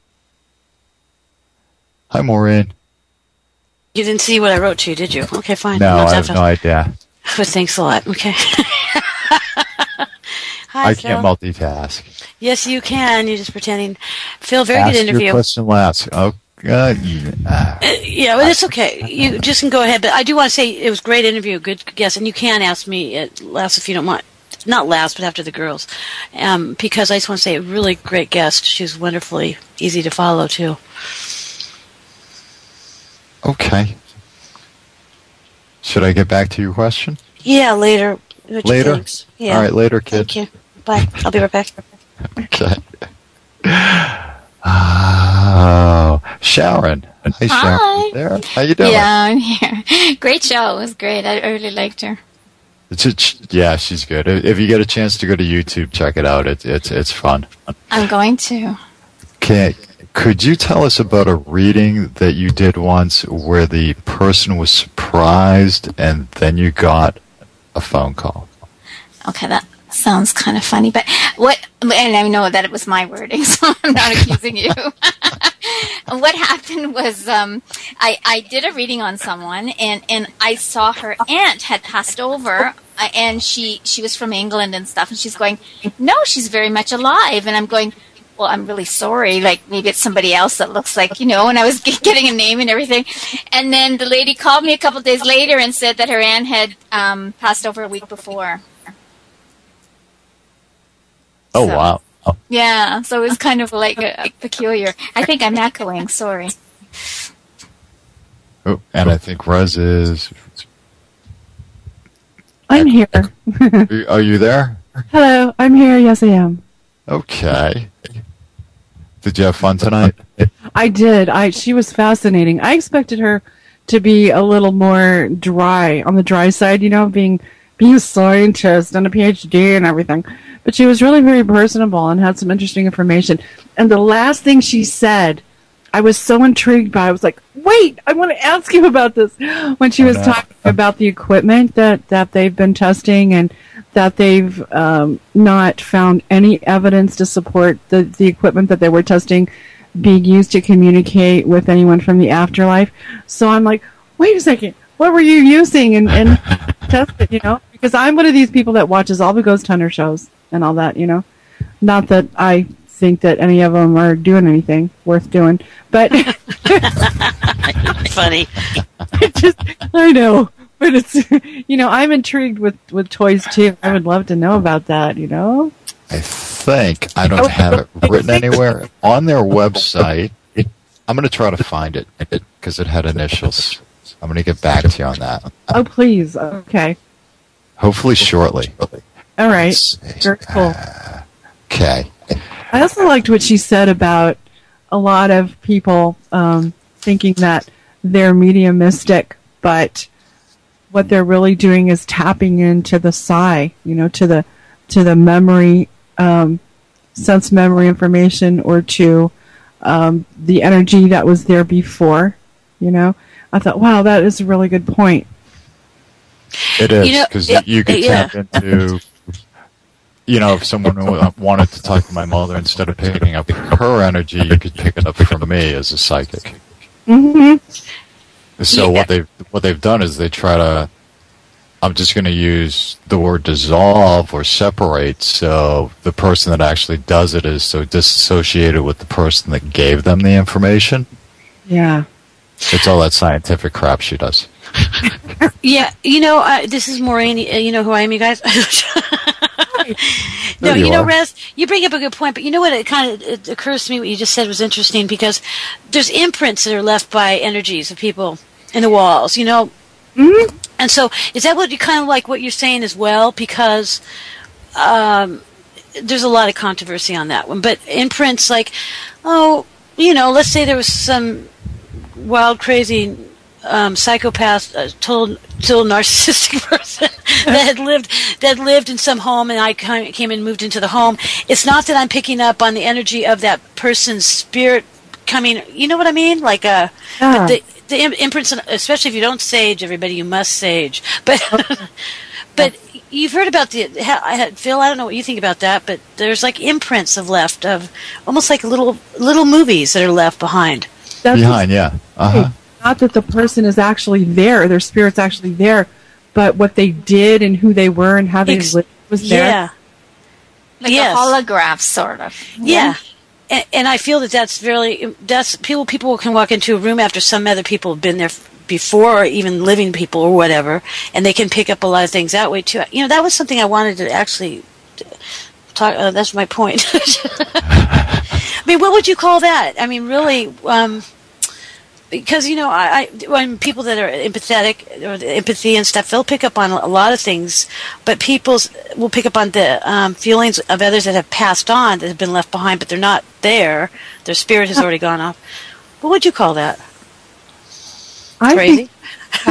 Hi, Maureen. You didn't see what I wrote to you, did you? Okay, fine. No, I have no idea. But thanks a lot. Okay. Hi, I Phil. can't multitask. Yes, you can. You're just pretending. Phil, very good interview. Ask your question last. Oh, God. Yeah, well, it's okay. You just can go ahead. But I do want to say it was a great interview, good guest. And you can ask me at last if you don't mind. Not last, but after the girls. Because I just want to say a really great guest. She's wonderfully easy to follow, too. Okay. Should I get back to your question? Yeah, later. Later? Yeah. All right, later, kid. Thank you. Bye. I'll be right back. Okay. Oh, Sharon. Hi, Sharon. Hi. You there? How you doing? Yeah, I'm here. Great show. It was great. I really liked her. Yeah, she's good. If you get a chance to go to YouTube, check it out. It's fun. I'm going to. Okay. Could you tell us about a reading that you did once where the person was surprised and then you got a phone call? Okay, that sounds kind of funny, but and I know that it was my wording, so I'm not accusing you. What happened was I did a reading on someone, and I saw her aunt had passed over, and she was from England and stuff, and she's going, no, she's very much alive, and I'm going, well, I'm really sorry, like maybe it's somebody else that looks like, and I was getting a name and everything. And then the lady called me a couple of days later and said that her aunt had passed over a week before. Oh, so, wow. Oh. Yeah, so it was kind of like a peculiar. I think I'm echoing, sorry. Oh, and I think Rez is... I'm here. Are you there? Hello, I'm here. Yes, I am. Okay. Did you have fun tonight? I did. She was fascinating. I expected her to be a little more dry, on the dry side, being a scientist and a PhD and everything. But she was really very personable and had some interesting information. And the last thing she said, I was so intrigued by. I was like, wait, I want to ask you about this. When she was talking about the equipment that they've been testing and that they've not found any evidence to support the equipment that they were testing being used to communicate with anyone from the afterlife. So I'm like, wait a second, what were you using and tested, Because I'm one of these people that watches all the ghost hunter shows and all that, Not that I think that any of them are doing anything worth doing, but... Funny. I know. But it's, I'm intrigued with toys too. I would love to know about that, I think I don't have it written anywhere on their website. I'm going to try to find it because it had initials. I'm going to get back to you on that. Oh, please. Okay. Hopefully shortly. All right. Very cool. Okay. I also liked what she said about a lot of people thinking that they're mediumistic, but what they're really doing is tapping into the psi, to the memory, sense memory information, or to the energy that was there before. I thought, wow, that is a really good point. It is, because you could tap into, if someone wanted to talk to my mother, instead of picking up her energy, you could pick it up from me as a psychic. Mm-hmm. So what they've done is they try to I'm just going to use the word dissolve or separate, so the person that actually does it is so disassociated with the person that gave them the information. Yeah. It's all that scientific crap she does. Yeah, this is Maureen. You know who I am, you guys? No, Rez, you bring up a good point, but you know what? It occurs to me what you just said was interesting, because there's imprints that are left by energies of people in the walls, Mm-hmm. And so, is that what you kind of like what you're saying as well? Because there's a lot of controversy on that one. But imprints like, let's say there was some wild, crazy psychopath, total narcissistic person that lived in some home, and I came and moved into the home. It's not that I'm picking up on the energy of that person's spirit coming. You know what I mean? Like but the imprints, especially if you don't sage, everybody, you must sage. But but you've heard about Phil. I don't know what you think about that, but there's like imprints left of almost like little movies that are left behind. Yeah. Uh-huh. Not that the person is actually there, their spirit's actually there, but what they did and who they were and how they lived was there. Yeah. Like a holograph, sort of. Yeah. And I feel that's people can walk into a room after some other people have been there before, or even living people or whatever, and they can pick up a lot of things that way too. That was something I wanted to actually talk. That's my point. I mean, what would you call that? I mean, really, because when people that are empathetic or the empathy and stuff, they'll pick up on a lot of things, but people will pick up on the feelings of others that have passed on, that have been left behind, but they're not there. Their spirit has already gone off. What would you call that? Crazy? I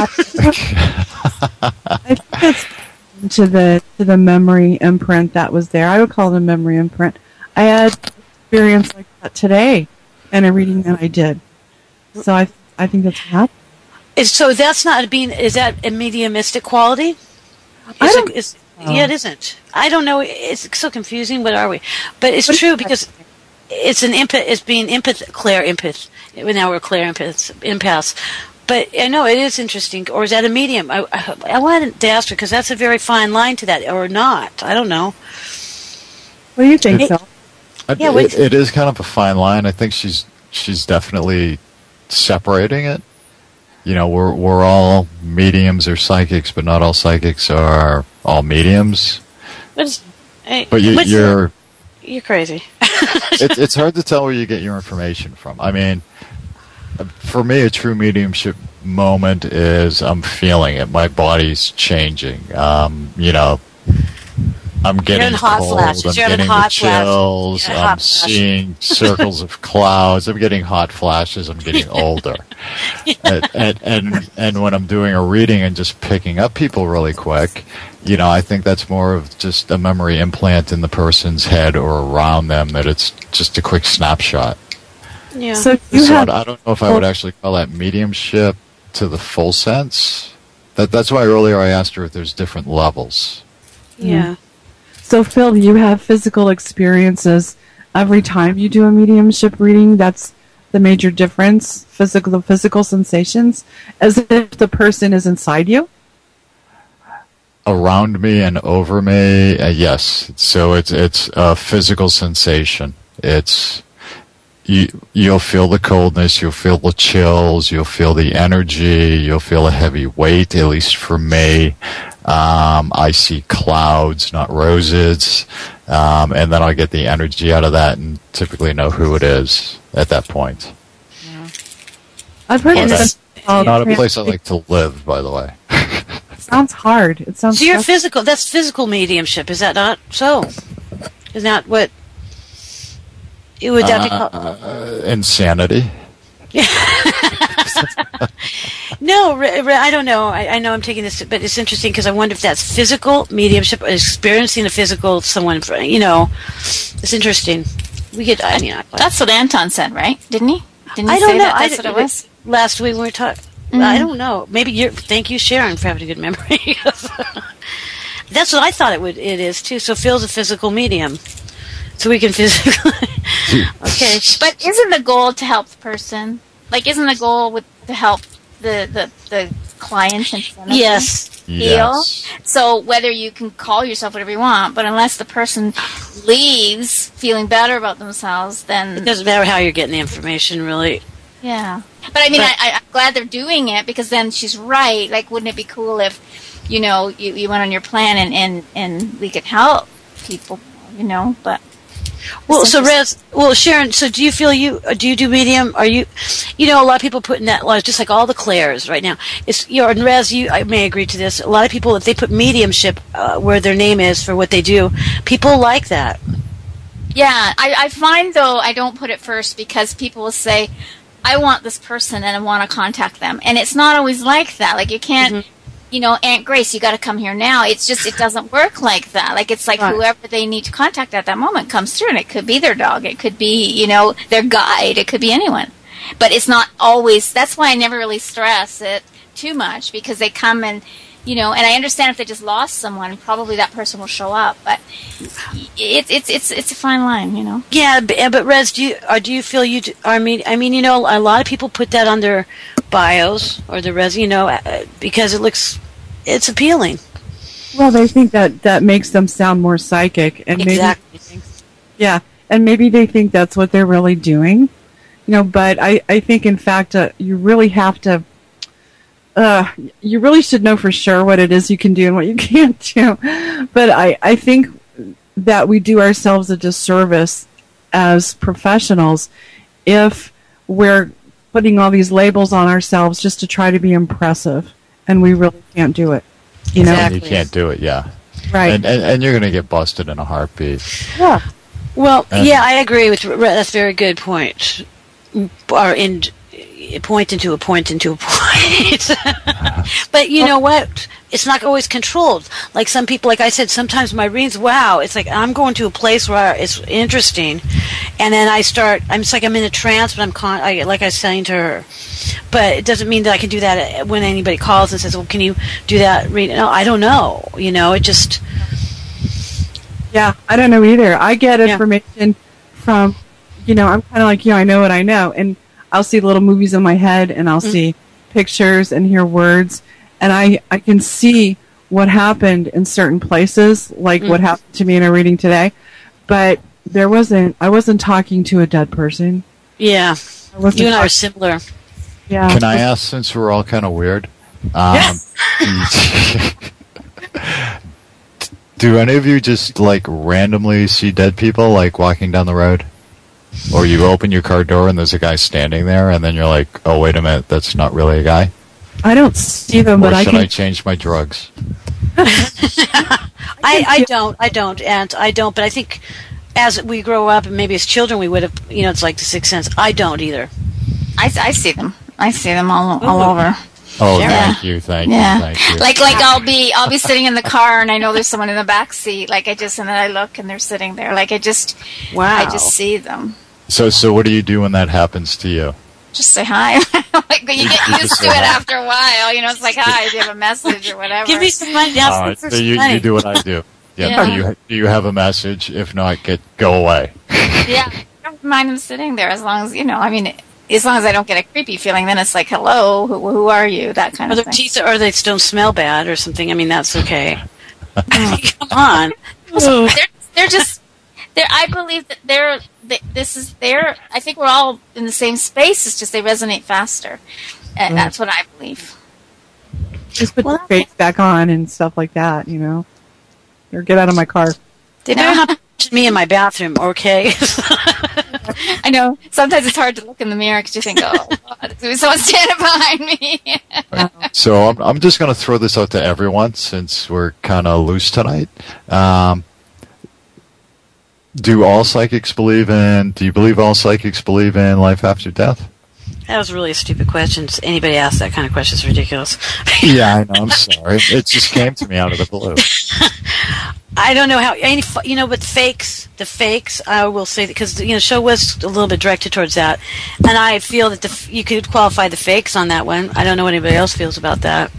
think it's to the memory imprint that was there. I would call it a memory imprint. I had experience like that today in a reading that I did. So I think that's what happened. So that's not is that a mediumistic quality? Yeah, it isn't. I don't know. It's so confusing. What are we? But it's true, because it's an it's being clair empath. Now we're clair empaths. But I know it is interesting. Or is that a medium? I wanted to ask her, because that's a very fine line to that, or not. I don't know. What do you think, Phil? It is kind of a fine line. I think she's definitely separating it. We're all mediums or psychics, but not all psychics are all mediums. But you're crazy. It's hard to tell where you get your information from. I mean, for me, a true mediumship moment is I'm feeling it. My body's changing. I'm getting cold. I'm getting the chills. I'm seeing circles of clouds. I'm getting hot flashes. I'm getting older. and when I'm doing a reading and just picking up people really quick, I think that's more of just a memory implant in the person's head or around them, that it's just a quick snapshot. Yeah. So I don't know if I would actually call that mediumship to the full sense. That's why earlier I asked her if there's different levels. Yeah. So, Phil, you have physical experiences every time you do a mediumship reading. That's the major difference, the physical sensations, as if the person is inside you? Around me and over me, yes. So it's a physical sensation. You'll feel the coldness, you'll feel the chills, you'll feel the energy, you'll feel a heavy weight, at least for me. I see clouds, not roses, and then I'll get the energy out of that and typically know who it is at that point. Yeah. I've heard that's not a place I like to live, by the way. It sounds hard. It sounds. So you're physical. That's physical mediumship, is that not so? Is that what? Would that be called? Insanity. No, I don't know. I know I'm taking this, but it's interesting because I wonder if that's physical mediumship, experiencing a physical someone. It's interesting. That's what Anton said, right? Didn't he? Didn't he I don't say know. That's what it was. Last week we were talking. Mm-hmm. I don't know. Maybe thank you, Sharon, for having a good memory. That's what I thought it is too. So Phil's a physical medium. So we can physically. Okay. But isn't the goal to help the person? Like, isn't the goal to help the client? Yes. Yes. So whether you can call yourself whatever you want, but unless the person leaves feeling better about themselves, then It doesn't matter how you're getting the information, really. yeah. But I mean, I'm glad they're doing it, because then she's right. Like, wouldn't it be cool if, you know, you went on your plan and we could help people, you know? But Well, so Sharon, so do you feel do you do medium? Are you know, a lot of people put in that, just like all the Claires right now. It's, you know, and Rez, I may agree to this. A lot of people, if they put mediumship where their name is for what they do, people like that. yeah, I find, though, I don't put it first, because people will say, I want this person and I want to contact them. And it's not always like that. Like, you can't, you know, Aunt Grace, you got to come here now. It's just, it doesn't work like that. Like, it's like whoever they need to contact at that moment comes through, and it could be their dog. It could be, you know, their guide. It could be anyone. But it's not always, that's why I never really stress it too much, because they come and, you know, and I understand if they just lost someone, probably that person will show up. But it's a fine line, you know. Yeah, but Rez, do you feel you do, I mean, you know, a lot of people put that on their bios or their res, you know, because it's appealing. Well, they think that makes them sound more psychic, and Exactly. And maybe they think that's what they're really doing, you know. But I think, in fact, you really have to. You really should know for sure what it is you can do and what you can't do. But I think that we do ourselves a disservice as professionals if we're putting all these labels on ourselves just to try to be impressive, and we really can't do it. You know, Exactly. You can't do it, yeah. right? And you're going to get busted in a heartbeat. Yeah. Well, yeah, I agree with that's a very good point. Or point into a point. But you know what? It's not always controlled. Like some people, like I said, sometimes my readings, wow, it's like I'm going to a place where it's interesting, and then I'm in a trance, but like I was saying to her. But it doesn't mean that I can do that when anybody calls and says, well, can you do that reading? No, I don't know. You know, it just... Yeah, I don't know either. I get information from, you know, I'm kind of like you. I know what I know, and I'll see little movies in my head, and I'll see pictures and hear words, and I can see what happened in certain places, like what happened to me in a reading today. But I wasn't talking to a dead person. Yeah, you and I are similar. Yeah. Can I ask, since we're all kind of weird, do any of you just, like, randomly see dead people, like, walking down the road? Or you open your car door and there's a guy standing there, and then you're like, oh, wait a minute, that's not really a guy? I don't see them, but I can... Or should I change my drugs? I don't, but I think as we grow up, and maybe as children, we would have, you know, it's like the Sixth Sense. I don't either. I see them. I see them all over. Oh, Yeah. thank you. Like I'll be sitting in the car, and I know there's someone in the back seat. Like and then I look, and they're sitting there. Like I just see them. So what do you do when that happens to you? Just say hi. Like you get used to it after a while. You know, it's like hi. Do you have a message or whatever? Give me some money. Now, So you do what I do. Yeah. Do you have a message? If not, go away. Yeah, I don't mind them sitting there as long as, you know, I mean, as long as I don't get a creepy feeling, then it's like, hello, who are you? That kind of thing. Teeth, or they don't smell bad or something. I mean, that's okay. Come on. They're just, I believe that I think we're all in the same space. It's just they resonate faster. And that's what I believe. Just put your face back on and stuff like that, you know. Or get out of my car. They never happened to me in my bathroom, okay? I know. Sometimes it's hard to look in the mirror because you think, oh, God, there's someone standing behind me. So I'm just going to throw this out to everyone since we're kind of loose tonight. Do you believe all psychics believe in life after death? That was really a stupid question. Anybody ask that kind of question is ridiculous. Yeah, I know. I'm sorry. It just came to me out of the blue. I don't know how, you know, but the fakes, I will say, because, you know, the show was a little bit directed towards that, and I feel that you could qualify the fakes on that one. I don't know what anybody else feels about that.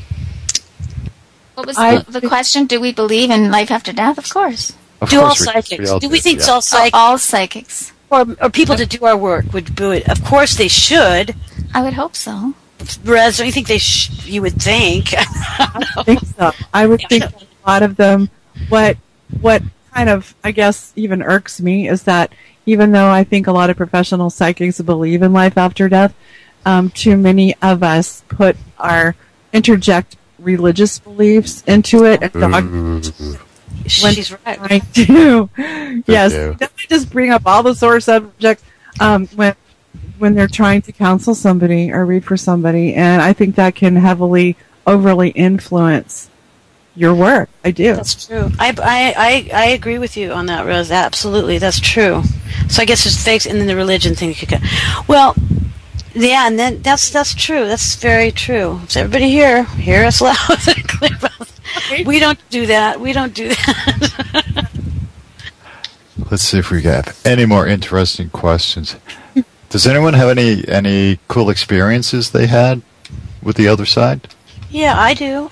What was the question? Do we believe in life after death? Of course. Do all psychics? Do we think all psychics? All psychics. Or people that do our work would do it. Of course they should. I would hope so. Rez, don't you think you would think? I think so. I would think that a lot of them, what kind of, I guess, even irks me is that even though I think a lot of professional psychics believe in life after death, too many of us interject religious beliefs into it. And she's right. I do. Yes. Don't we just bring up all the sore subjects when they're trying to counsel somebody or read for somebody, and I think that can overly influence your work. I do. That's true. I agree with you on that, Rose. Absolutely, that's true. So I guess there's fakes, and then the religion thing could go. Well, yeah, and then that's true. That's very true. So everybody hear us loud and clear. We don't do that. We don't do that. Let's see if we have any more interesting questions. Does anyone have any cool experiences they had with the other side? Yeah, I do.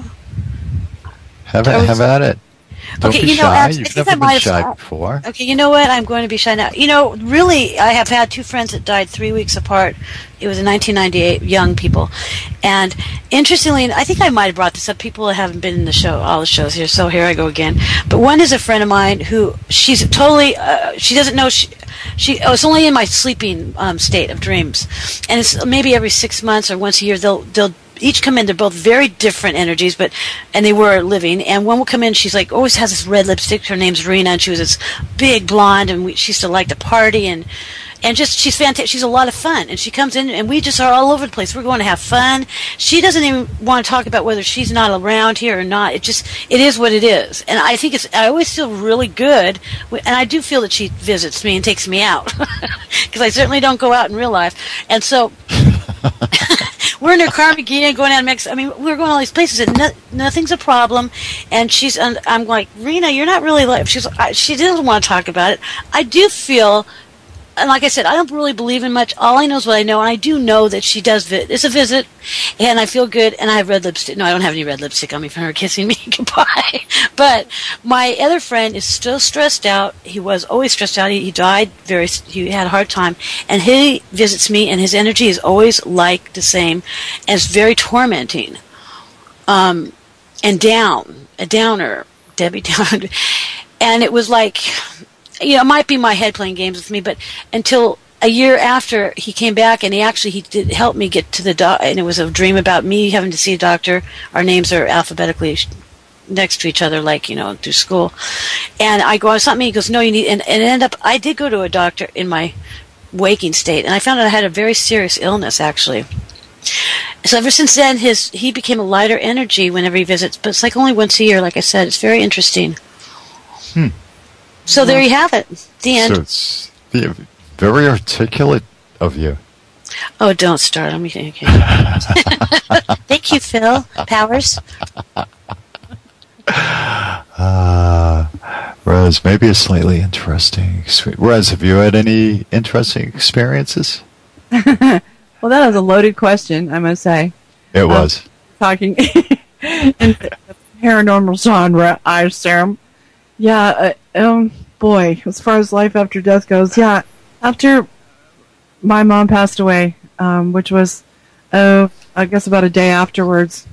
Have at it. Don't be shy. You've never been shy before. Okay, you know what? I'm going to be shy now. Really, I have had two friends that died 3 weeks apart. It was in 1998, young people. And interestingly, I think I might have brought this up. People haven't been in all the shows here, so here I go again. But one is a friend of mine who, she's totally, she doesn't know, it's only in my sleeping state of dreams. And it's maybe every 6 months or once a year, they'll each come in. They're both very different energies, and they were living. And one will come in. She's like always has this red lipstick. Her name's Rena, and she was this big blonde, and she used to like to party and just she's fantastic. She's a lot of fun, and she comes in, and we just are all over the place. We're going to have fun. She doesn't even want to talk about whether she's not around here or not. It is what it is, and I think I always feel really good, and I do feel that she visits me and takes me out because I certainly don't go out in real life, and so. We're in her car, McGee, and going out to Mexico. I mean, we're going all these places, and nothing's a problem. And I'm like, Rena, you're not really like. She doesn't want to talk about it. I do feel, and like I said, I don't really believe in much. All I know is what I know, and I do know that she does it's a visit, and I feel good, and I have red lipstick. No, I don't have any red lipstick on me from her kissing me goodbye. But my other friend is still stressed out. He was always stressed out. He died he had a hard time, and he visits me, and his energy is always like the same, and it's very tormenting, and a downer, Debbie Downer, and it was like. It might be my head playing games with me, but until a year after he came back, and he did help me get to the doctor, and it was a dream about me having to see a doctor. Our names are alphabetically next to each other, like, through school. And I go, something, he goes, no, you need, and I did go to a doctor in my waking state, and I found out I had a very serious illness, actually. So ever since then, he became a lighter energy whenever he visits, but it's like only once a year, like I said. It's very interesting. So there you have it. The end. So it's very articulate of you. Oh, don't start on me. Okay. Thank you, Phil Powers. Rose, maybe a slightly interesting. Rose, have you had any interesting experiences? Well, that was a loaded question, I must say. It was. Talking in the paranormal genre, I assume. Yeah, boy, as far as life after death goes, yeah, after my mom passed away, which was, I guess about a day afterwards,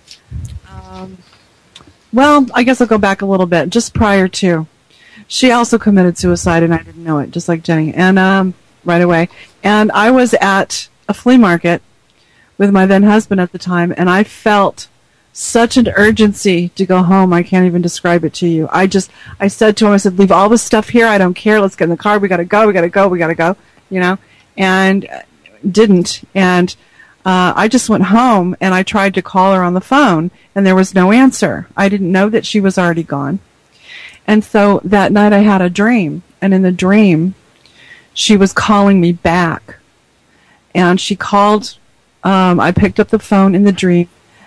well, I guess I'll go back a little bit, just prior to. She also committed suicide, and I didn't know it, just like Jenny, and right away. And I was at a flea market with my then husband at the time, and I felt such an urgency to go home. I can't even describe it to you. I said to him, I said, leave all this stuff here. I don't care. Let's get in the car. We got to go, and didn't. And I just went home, and I tried to call her on the phone, and there was no answer. I didn't know that she was already gone. And so that night I had a dream, and in the dream, she was calling me back. And she called, I picked up the phone in the dream,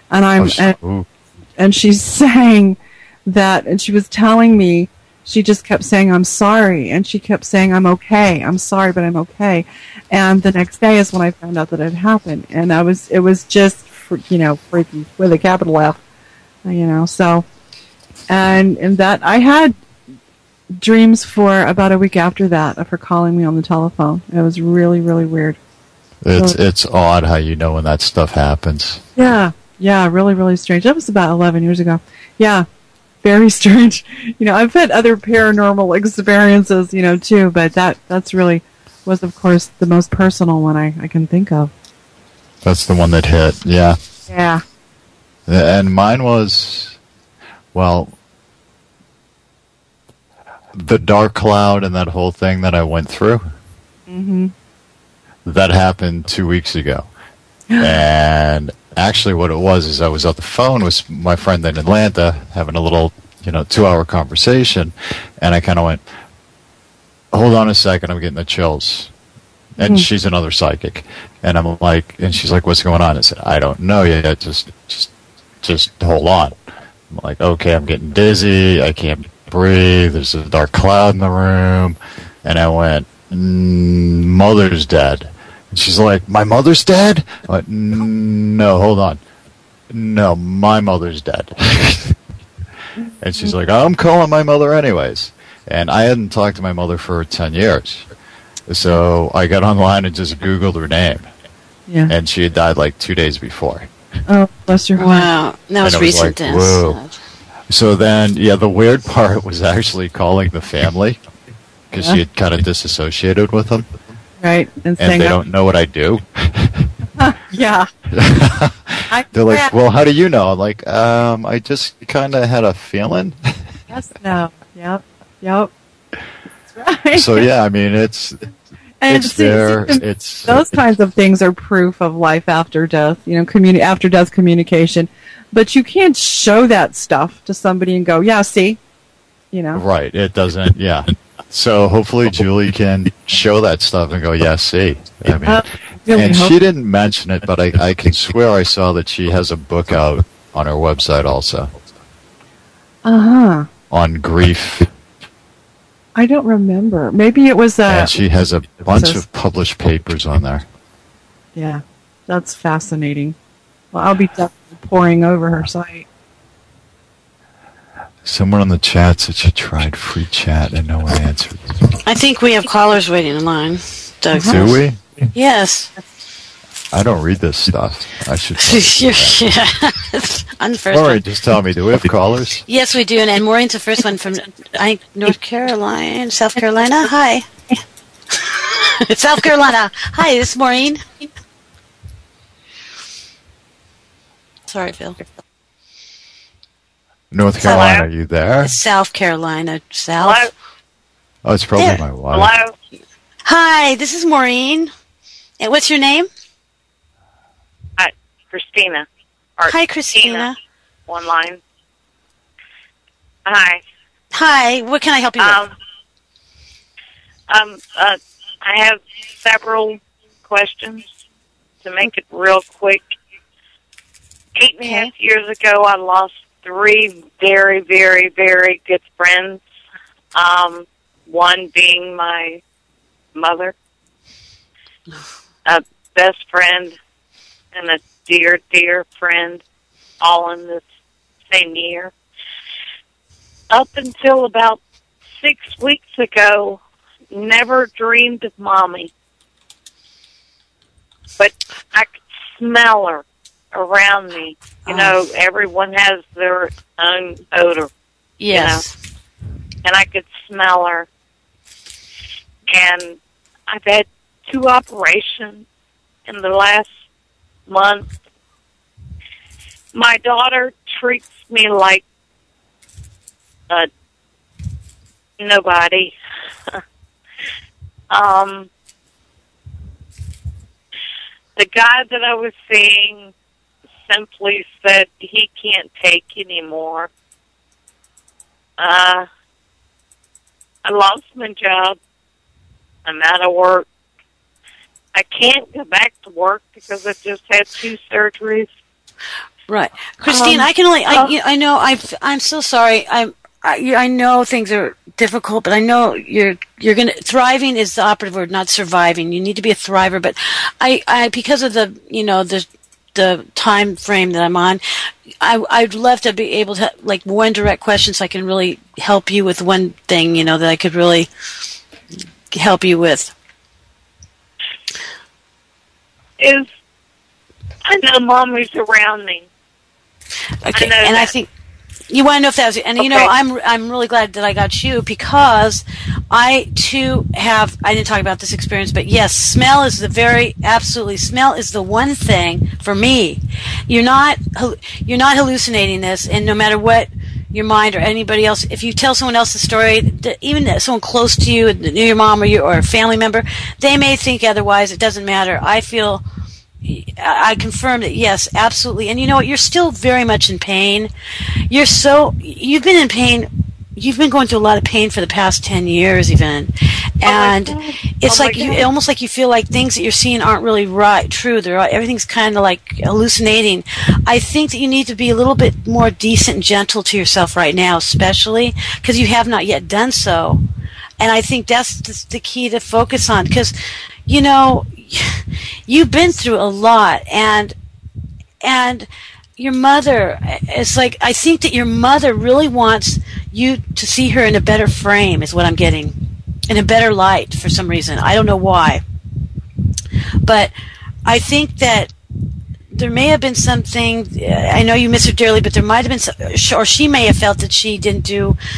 and she's saying that, and she was telling me, she just kept saying, I'm sorry, and she kept saying, I'm okay, I'm sorry, but I'm okay. And the next day is when I found out that it had happened, and it was just, freaky, with a capital F, so, and that, I had dreams for about a week after that of her calling me on the telephone. It was really, really weird. It's odd how you know when that stuff happens. Yeah, really, really strange. That was about 11 years ago. Yeah, very strange. I've had other paranormal experiences, too, but that's really was, of course, the most personal one I can think of. That's the one that hit, yeah. Yeah. And mine was, well, the dark cloud and that whole thing that I went through. Mm-hmm. That happened 2 weeks ago. And actually what it was is I was on the phone with my friend in Atlanta having a little, 2-hour conversation. And I kind of went, hold on a second, I'm getting the chills. And she's another psychic. And I'm like, and she's like, what's going on? I said, I don't know yet. Just hold on. I'm like, okay, I'm getting dizzy. I can't breathe. There's a dark cloud in the room. And I went, mother's dead. And she's like, my mother's dead? I went, no, hold on. No, my mother's dead. And she's like, I'm calling my mother anyways. And I hadn't talked to my mother for 10 years. So I got online and just Googled her name. Yeah. And she had died like 2 days before. Oh, bless your heart. Wow. That was recent. Like, whoa. So then, the weird part was actually calling the family because she had kind of disassociated with them. Right. And they don't know what I do. Yeah. They're like, well, how do you know? I'm like, I just kind of had a feeling. Yes, no. Yep. That's right. So, yeah, I mean, it's there. It's those kinds of things are proof of life after death, after death communication. But you can't show that stuff to somebody and go, yeah, see? Right. It doesn't, yeah. So hopefully Julie can show that stuff and go, yeah, see. I mean, and she didn't mention it, but I can swear I saw that she has a book out on her website also. Uh-huh. On grief. I don't remember. Maybe it was and she has a bunch of published papers on there. Yeah, that's fascinating. Well, I'll be definitely pouring over her site. Someone on the chat said she tried free chat and no one answered. I think we have callers waiting in line, Doug. Do we? Yes. I don't read this stuff. I should. On the first Maureen, one. just tell me, do we have callers? Yes, we do. And Maureen's the first one from South Carolina. Hi. South Carolina. Hi, this is Maureen. Sorry, Phil. North Carolina, are you there? South Carolina. South. Hello? Oh, it's probably my wife. Hello? Hi, this is Maureen. And what's your name? Christina. Hi, Christina. One line. Hi. Hi, what can I help you with? I have several questions to make it real quick. 8.5 years ago, I lost 3 very, very, very good friends. One being my mother, a best friend, and a dear, dear friend, all in the same year. Up until about 6 weeks ago, never dreamed of Mommy. But I could smell her around me. Everyone has their own odor. Yes. And I could smell her. And I've had 2 operations in the last month. My daughter treats me like nobody. The guy that I was seeing simply said he can't take anymore. I lost my job. I'm out of work. I can't go back to work because I've just had 2 surgeries. Right, Christine. I can only. I know. I'm so sorry. I know things are difficult, but I know you're gonna. Thriving is the operative word, not surviving. You need to be a thriver. But I because of the the time frame that I'm on, I'd love to be able to one direct question so I can really help you with one thing that I could really help you with. is I know Mommy's around me. Okay, and I think you want to know if that was, and you know, I'm really glad that I got you, because I too have, I didn't talk about this experience, but yes, smell is smell is the one thing for me. You're not hallucinating this, and no matter what your mind or anybody else, if you tell someone else the story, even someone close to you, your mom or a family member, they may think otherwise. It doesn't matter. I confirm that, yes, absolutely. And you know what? You're still very much in pain. You've been in pain. You've been going through a lot of pain for the past 10 years, even. And it's almost like you feel like things that you're seeing aren't really true. Everything's kind of like hallucinating. I think that you need to be a little bit more decent and gentle to yourself right now, especially because you have not yet done so. And I think that's the key to focus on, because, you know, you've been through a lot, and your mother, it's like, I think that your mother really wants you to see her in a better frame, is what I'm getting, in a better light for some reason. I don't know why. But I think that there may have been something, I know you miss her dearly, but there might have been, or she may have felt that she didn't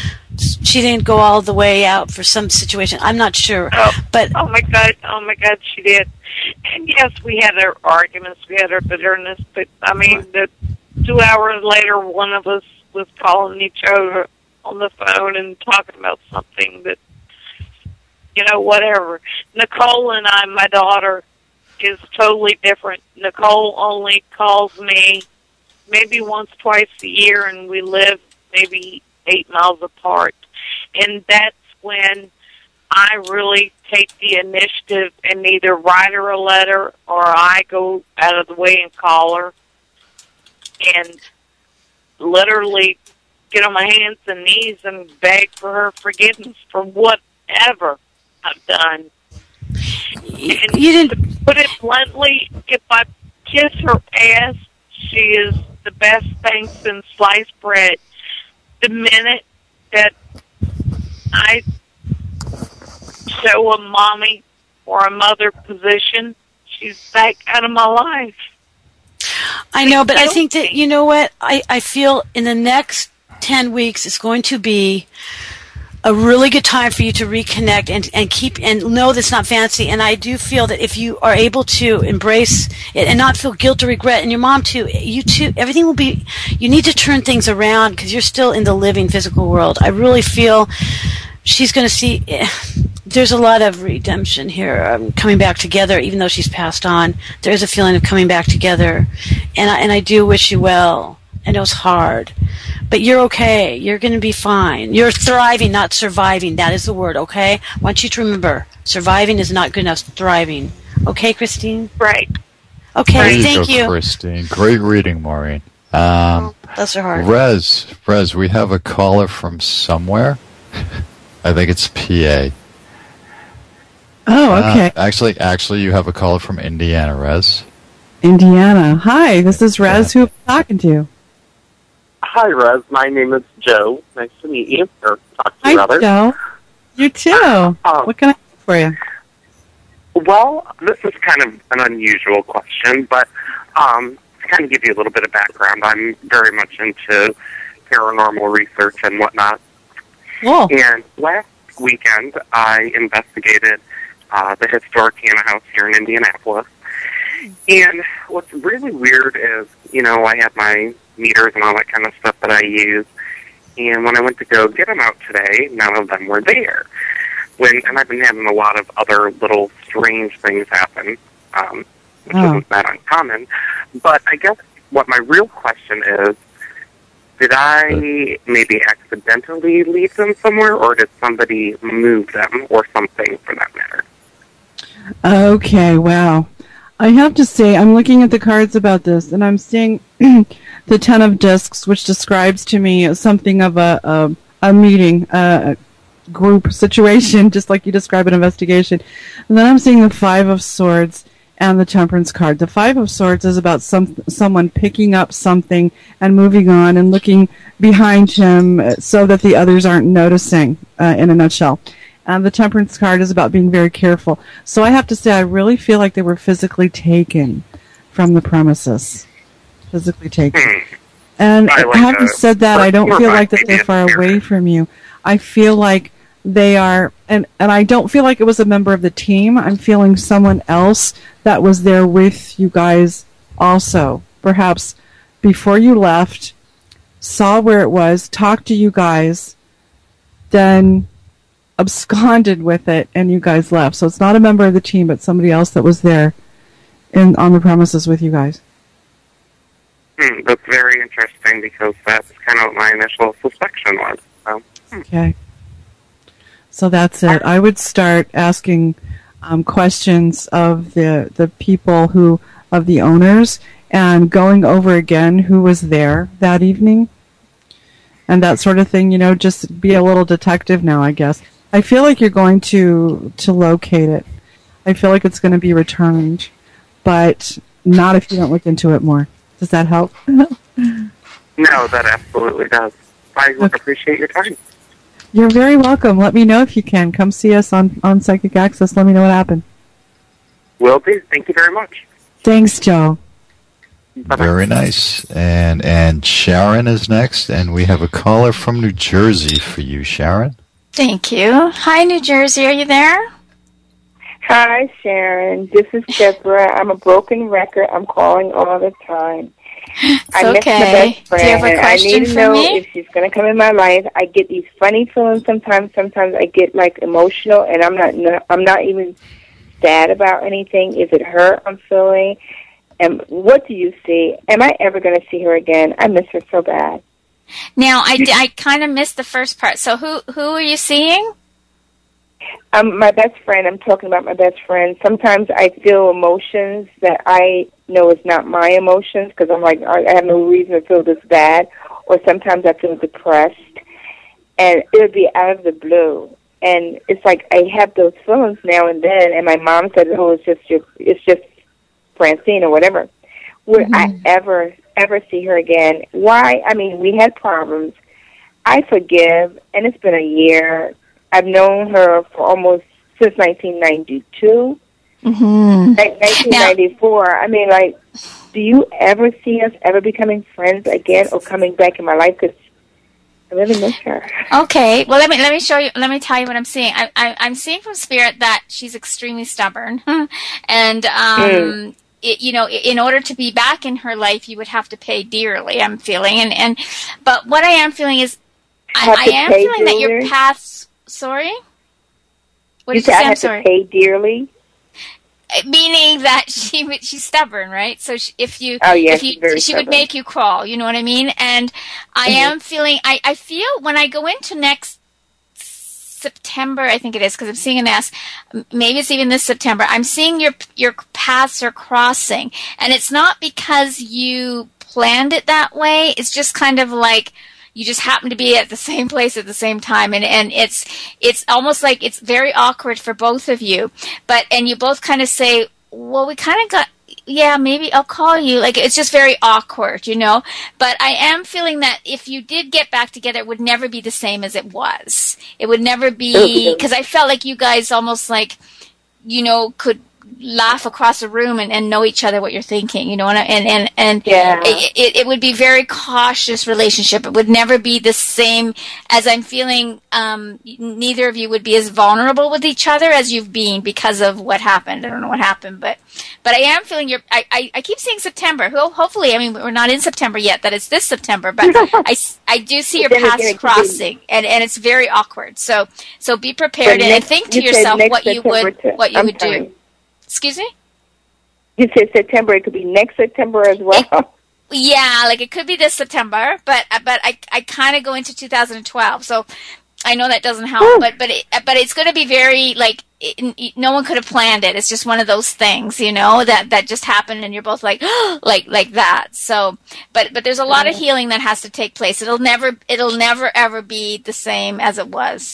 go all the way out for some situation. I'm not sure. But oh my God, she did. And yes, we had our arguments, we had our bitterness, but I mean, 2 hours later, one of us was calling each other on the phone and talking about something that, you know, whatever. Nicole and I, my daughter, is totally different. Nicole only calls me maybe once, twice a year, and we live maybe 8 miles apart. And that's when I really take the initiative and either write her a letter or I go out of the way and call her and literally get on my hands and knees and beg for her forgiveness for whatever I've done. And to put it bluntly, if I kiss her ass, she is the best thing since sliced bread. The minute that I show a mommy or a mother position, she's back out of my life. I know, but I think that, you know what, I feel in the next 10 weeks it's going to be a really good time for you to reconnect and know that's not fancy. And I do feel that if you are able to embrace it and not feel guilt or regret, and your mom too, you too, everything will be, you need to turn things around because you're still in the living physical world. I really feel she's going to see, there's a lot of redemption here, coming back together, even though she's passed on. There's a feeling of coming back together. And I do wish you well. I know it's hard. But you're okay. You're going to be fine. You're thriving, not surviving. That is the word, okay? I want you to remember, surviving is not good enough. Thriving. Okay, Christine? Right. Okay, thank you. Christine. Great reading, Maureen. Those are hard. Rez, we have a caller from somewhere. I think it's PA. Oh, okay. Actually, you have a caller from Indiana, Rez. Indiana. Hi, this is Rez. Who am I talking to? Hi, Rez. My name is Joe. Nice to meet you. Or talk to you, rather. Hi, Joe. You too. What can I do for you? Well, this is kind of an unusual question, but to kind of give you a little bit of background, I'm very much into paranormal research and whatnot. Whoa. And last weekend, I investigated the historic Hannah House here in Indianapolis. And what's really weird is, you know, I have my meters and all that kind of stuff that I use. And when I went to go get them out today, none of them were there. And I've been having a lot of other little strange things happen, which isn't that uncommon. But I guess what my real question is, did I maybe accidentally leave them somewhere, or did somebody move them, or something for that matter? Okay, wow. I have to say, I'm looking at the cards about this, and I'm seeing the Ten of Discs, which describes to me something of a meeting, a group situation, just like you describe an investigation. And then I'm seeing the Five of Swords and the Temperance card. The Five of Swords is about someone picking up something and moving on and looking behind him so that the others aren't noticing, in a nutshell. The Temperance card is about being very careful. So I have to say, I really feel like they were physically taken from the premises. Physically taken. And having said that, I don't feel like that they're far away from you. I feel like they are, and I don't feel like it was a member of the team. I'm feeling someone else that was there with you guys also. Perhaps before you left, saw where it was, talked to you guys, then absconded with it, and you guys left. So it's not a member of the team, but somebody else that was there on the premises with you guys. That's very interesting because that's kind of what my initial suspicion was. So. Okay. So that's it. I would start asking questions of the people of the owners, and going over again who was there that evening and that sort of thing. Just be a little detective now, I guess. I feel like you're going to locate it. I feel like it's going to be returned, but not if you don't look into it more. Does that help? No, that absolutely does. I would appreciate your time. You're very welcome. Let me know if you can. Come see us on Psychic Access. Let me know what happened. Will do. Thank you very much. Thanks, Joe. Bye-bye. Very nice. And Sharon is next, and we have a caller from New Jersey for you, Sharon. Thank you. Hi, New Jersey. Are you there? Hi, Sharon. This is Deborah. I'm a broken record. I'm calling all the time. I miss my best friend. Do you have a question I need to for know me? if she's going to come in my life. I get these funny feelings sometimes. Sometimes I get emotional, and I'm not even sad about anything. Is it her I'm feeling? And what do you see? Am I ever going to see her again? I miss her so bad. Now, I kind of missed the first part. So who are you seeing? My best friend. I'm talking about my best friend. Sometimes I feel emotions that I know is not my emotions because I'm like, I have no reason to feel this bad. Or sometimes I feel depressed. And it would be out of the blue. And it's like I have those feelings now and then. And my mom said, oh, it's just Francine or whatever. Would I ever see her again? Why? I mean, we had problems. I forgive, and it's been a year. I've known her for almost since 1992. 1994. I mean, do you ever see us ever becoming friends again or coming back in my life? Because I really miss her. Okay. Well, let me show you. Let me tell you what I'm seeing. I'm seeing from Spirit that she's extremely stubborn, and in order to be back in her life, you would have to pay dearly. I'm feeling, but what I am feeling is, I am feeling that your paths. Sorry. What did you say? I have to pay dearly. Meaning that she's stubborn, right? So she would make you crawl. You know what I mean? And I am feeling. I feel when I go into next September, I think it is, because I'm seeing an S. Maybe it's even this September. I'm seeing your paths are crossing, and it's not because you planned it that way. It's just kind of like you just happen to be at the same place at the same time, and it's almost like it's very awkward for both of you. And you both kind of say, "Well, we kind of got." Yeah, maybe I'll call you. Like, it's just very awkward, But I am feeling that if you did get back together, it would never be the same as it was. It would never be, because I felt like you guys almost like, could laugh across a room and know each other what you're thinking, and yeah. It would be very cautious relationship. It would never be the same as I'm feeling. Neither of you would be as vulnerable with each other as you've been because of what happened. I don't know what happened, but I am feeling I keep seeing September. Hopefully, I mean, we're not in September yet. That it's this September, but I do see your paths crossing, and it's very awkward. So be prepared and think to yourself what you would do. Excuse me? You said September. It could be next September as well. Yeah, like it could be this September, but I kind of go into 2012, so I know that doesn't help. But it's going to be very no one could have planned it. It's just one of those things, that just happened, and you're both like like that. So, but there's a lot of healing that has to take place. It'll never ever be the same as it was.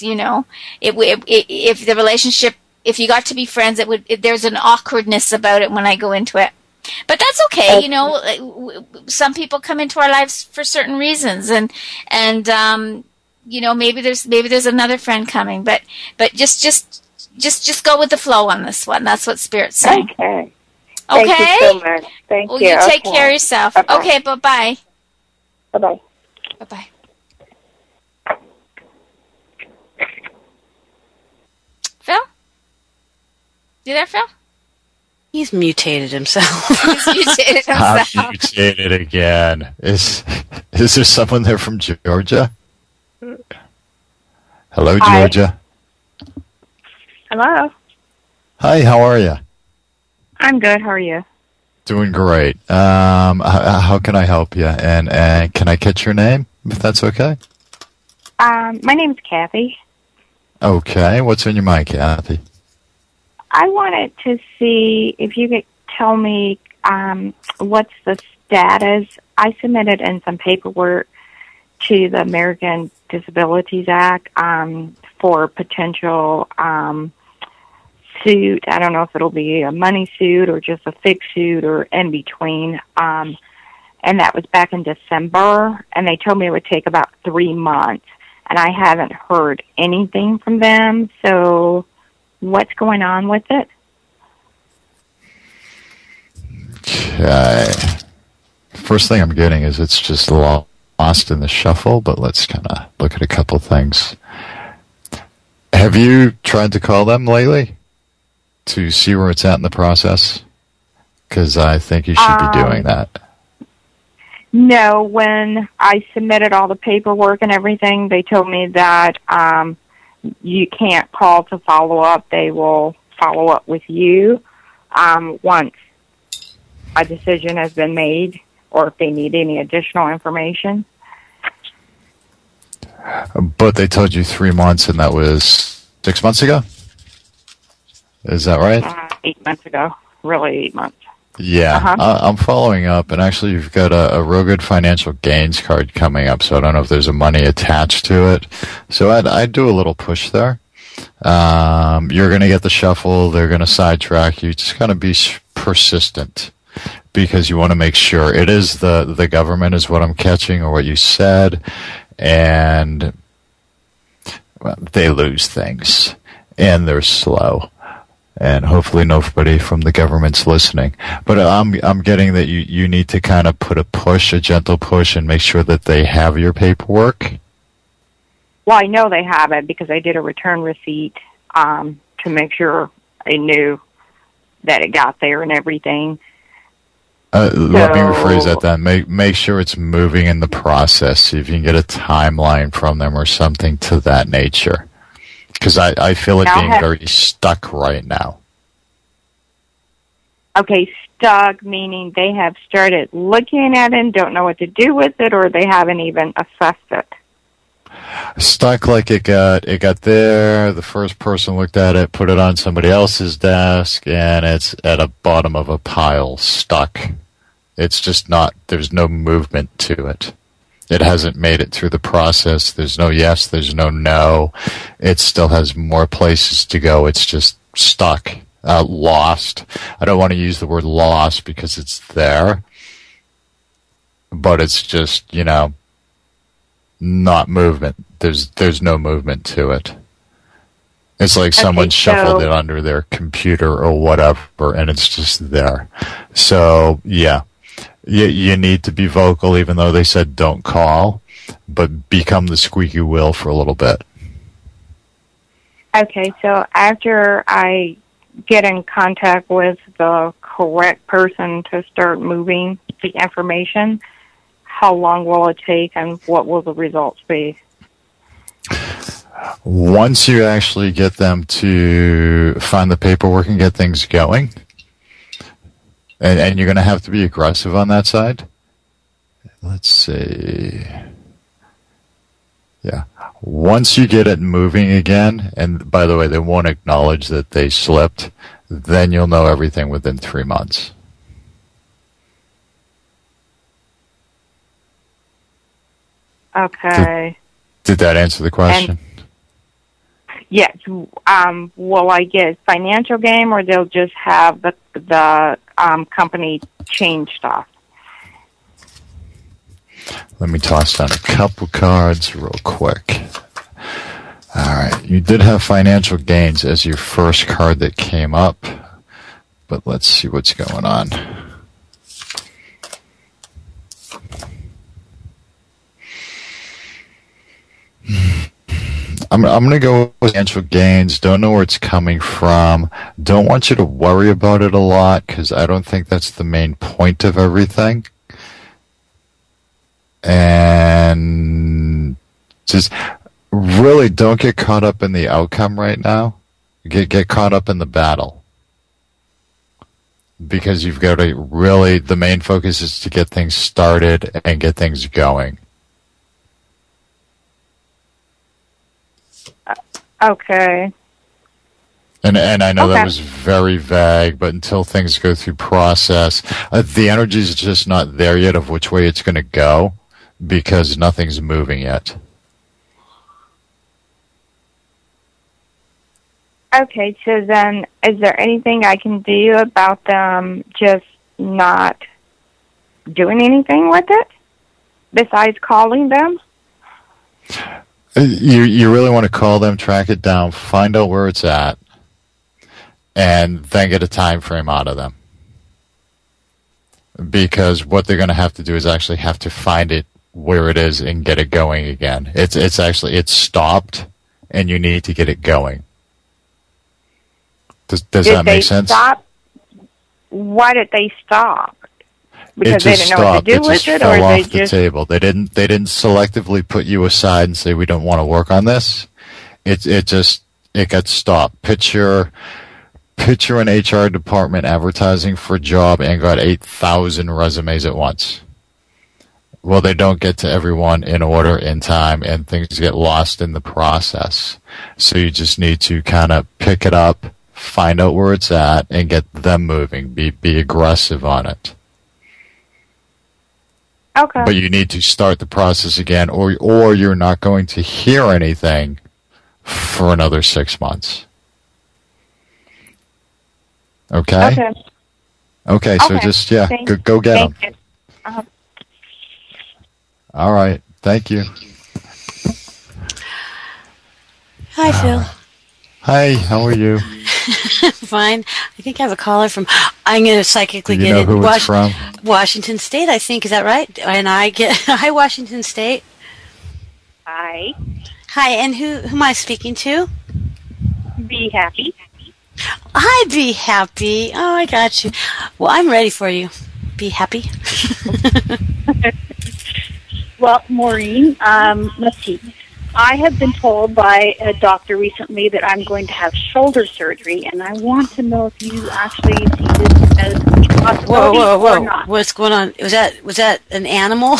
If the relationship. If you got to be friends, there's an awkwardness about it when I go into it. But that's okay, Some people come into our lives for certain reasons, and maybe there's another friend coming, but just go with the flow on this one. That's what Spirit's saying. Okay. Okay. Thank you so much. Thank you. You take care of yourself. Bye-bye. Okay. Bye-bye. Bye-bye. Bye-bye. Phil? You there, Phil? He's mutated himself. I'm mutated again. Is there someone there from Georgia? Hello, Georgia. Hello. Hi, how are you? I'm good. How are you? Doing great. How can I help you? And can I catch your name, if that's okay? My name's Kathy. Okay. What's in your mind, Kathy? I wanted to see if you could tell me what's the status. I submitted in some paperwork to the American Disabilities Act for potential suit. I don't know if it'll be a money suit or just a fixed suit or in between. And that was back in December, and they told me it would take about 3 months. And I haven't heard anything from them, so what's going on with it? Okay. First thing I'm getting is it's just lost in the shuffle, but let's kind of look at a couple things. Have you tried to call them lately to see where it's at in the process? Because I think you should be doing that. No, when I submitted all the paperwork and everything, they told me that you can't call to follow up. They will follow up with you once a decision has been made or if they need any additional information. But they told you 3 months, and that was 6 months ago? Is that right? 8 months ago. Really, 8 months. Yeah, I'm following up, and actually you've got a real good financial gains card coming up, so I don't know if there's a money attached to it. So I'd do a little push there. You're going to get the shuffle. They're going to sidetrack you. Just got to be persistent because you want to make sure. It is the government is what I'm catching or what you said, and well, they lose things, and they're slow. And hopefully nobody from the government's listening. But I'm getting that you need to kind of put a gentle push, and make sure that they have your paperwork. Well, I know they have it because I did a return receipt to make sure I knew that it got there and everything. Let me rephrase that then. Make sure it's moving in the process. See if you can get a timeline from them or something to that nature. Because I feel it being very stuck right now. Okay, stuck meaning they have started looking at it and don't know what to do with it, or they haven't even assessed it. Stuck like it got there, the first person looked at it, put it on somebody else's desk, and it's at the bottom of a pile, stuck. It's just not, there's no movement to it. It hasn't made it through the process. There's no yes, there's no no. It still has more places to go. It's just stuck, lost. I don't want to use the word lost because it's there, but it's just, not movement. There's no movement to it. It's like someone shuffled it under their computer or whatever, and it's just there. So, yeah. You need to be vocal, even though they said don't call, but become the squeaky wheel for a little bit. Okay, so after I get in contact with the correct person to start moving the information, how long will it take and what will the results be? Once you actually get them to find the paperwork and get things going, and you're going to have to be aggressive on that side. Let's see. Yeah. Once you get it moving again, and by the way, they won't acknowledge that they slipped, then you'll know everything within 3 months. Okay. Did that answer the question? Yes. Will I get financial gain, or they'll just have the company change stuff? Let me toss down a couple cards real quick. All right. You did have financial gains as your first card that came up, but let's see what's going on. I'm going to go with financial gains. Don't know where it's coming from. Don't want you to worry about it a lot because I don't think that's the main point of everything. And just really don't get caught up in the outcome right now. Get caught up in the battle. Because you've got to really, the main focus is to get things started and get things going. Okay. And I know that was very vague, but until things go through process, the energy is just not there yet of which way it's going to go because nothing's moving yet. Okay, so then is there anything I can do about them just not doing anything with it besides calling them? You really want to call them, track it down, find out where it's at, and then get a time frame out of them. Because what they're going to have to do is actually have to find it where it is and get it going again. It's stopped, and you need to get it going. Does that make sense? Stop? Why did they stop? Because they didn't know what to do with it, or they just fell off the table. They didn't selectively put you aside and say we don't want to work on this. It got stopped. Picture an HR department advertising for a job and got 8,000 resumes at once. Well, they don't get to everyone in order in time, and things get lost in the process. So you just need to kind of pick it up, find out where it's at, and get them moving. Be aggressive on it. Okay. But you need to start the process again, or you're not going to hear anything for another 6 months. Okay? Okay, so just, go get them. Thank you. All right. Thank you. Hi, Phil. Hi, how are you? Fine. I think I have a caller from, I'm going to psychically get it. Who it's from? Washington State, I think. Is that right? And I get, hi, Washington State. Hi. Hi, and who am I speaking to? Be Happy. Hi, Be Happy. Oh, I got you. Well, I'm ready for you. Be happy. Well, Maureen, let's see. I have been told by a doctor recently that I'm going to have shoulder surgery, and I want to know if you actually see this as a possibility or not. What's going on? Was that an animal?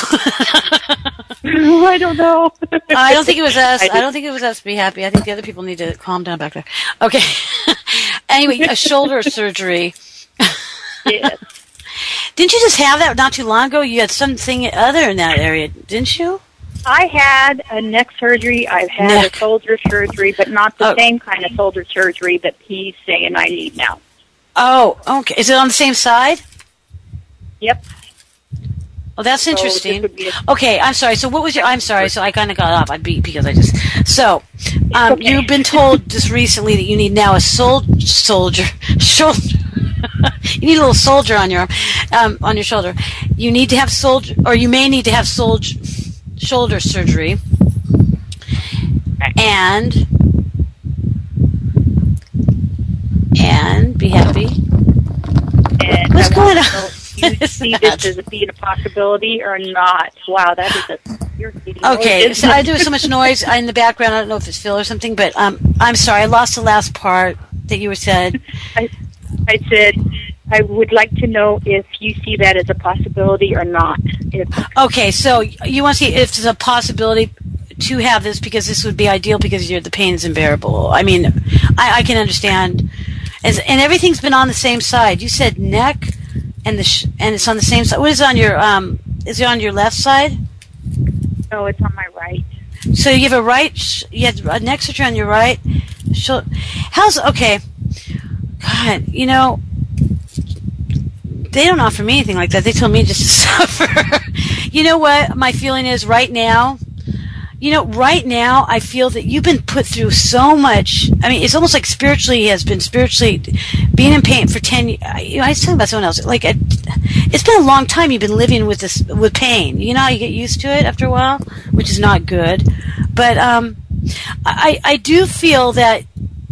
I don't know. I don't think it was us. I don't think it was us. Be Happy. I think the other people need to calm down back there. Okay. Anyway, a shoulder surgery. Yes. Didn't you just have that not too long ago? You had something other in that area, didn't you? I had a neck surgery. I've had a shoulder surgery, but not the same kind of shoulder surgery that he's saying I need now. Oh, okay. Is it on the same side? Yep. Oh, that's interesting. Okay, I'm sorry. So what was your... I'm sorry. So I kind of got off. I beat because I just... So, you've been told just recently that you need now a shoulder... you need a little soldier on your shoulder. You need to have or you may need to have shoulder surgery. And Be Happy. And what's going on? You see this as being a possibility or not? Wow, that is okay, so I do so much noise in the background. I don't know if it's Phil or something, but I'm sorry. I lost the last part that you said. I said I would like to know if you see that as a possibility or not. Okay, so you want to see if there's a possibility to have this because this would be ideal because the pain is unbearable. I mean, I can understand. And everything's been on the same side. You said neck, and it's on the same side. What is it on your is it on your left side? No, it's on my right. So you have you have a neck surgery on your right. Okay. God, they don't offer me anything like that. They told me just to suffer. You know what my feeling is right now? Right now, I feel that you've been put through so much. I mean, it's almost like spiritually being in pain for 10 years. I was talking about someone else. Like, it's been a long time you've been living with pain. You get used to it after a while, which is not good. But I do feel that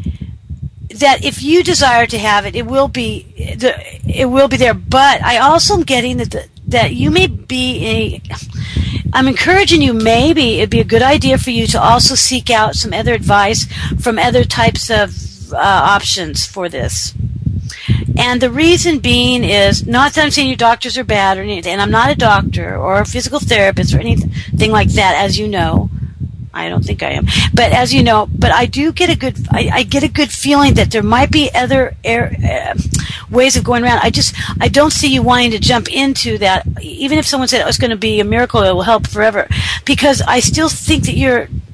if you desire to have it, it will be there. But I also am getting that you may be I'm encouraging you, maybe it'd be a good idea for you to also seek out some other advice from other types of options for this. And the reason being is, not that I'm saying your doctors are bad or anything, and I'm not a doctor or a physical therapist or anything like that, as you know. I don't think I am. But as you know, I do get I get a good feeling that there might be other ways of going around. I don't see you wanting to jump into that, even if someone said it was going to be a miracle, it will help forever. Because I still think that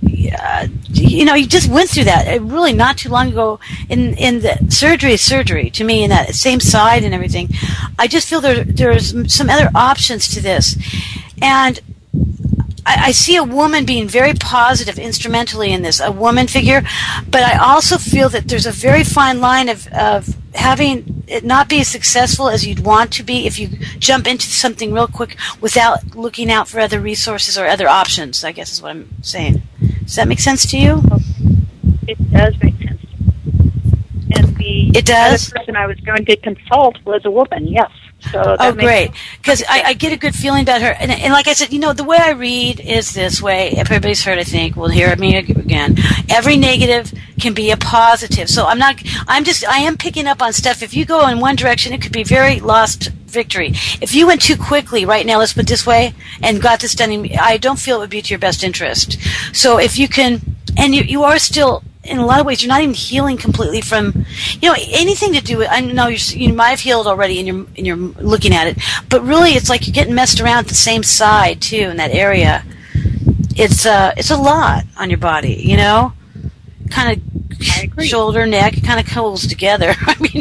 you just went through that really not too long ago in the surgery to me, in that same side and everything. I just feel there's some other options to this. And I see a woman being very positive instrumentally in this, a woman figure, but I also feel that there's a very fine line of having it not be as successful as you'd want to be if you jump into something real quick without looking out for other resources or other options, I guess is what I'm saying. Does that make sense to you? It does make sense. And the other person I was going to consult was a woman, yes. So great. Because I get a good feeling about her. And like I said, the way I read is this way. Everybody's heard, I think, will hear me again. Every negative can be a positive. So I am picking up on stuff. If you go in one direction, it could be very lost victory. If you went too quickly right now, let's put it this way, and got this done, I don't feel it would be to your best interest. So if you can, and you are still, in a lot of ways, you're not even healing completely from, anything to do with. I know you might have healed already, and you're looking at it, but really, it's like you're getting messed around at the same side too in that area. It's a lot on your body, kind of shoulder, neck, it kind of couples together. I mean,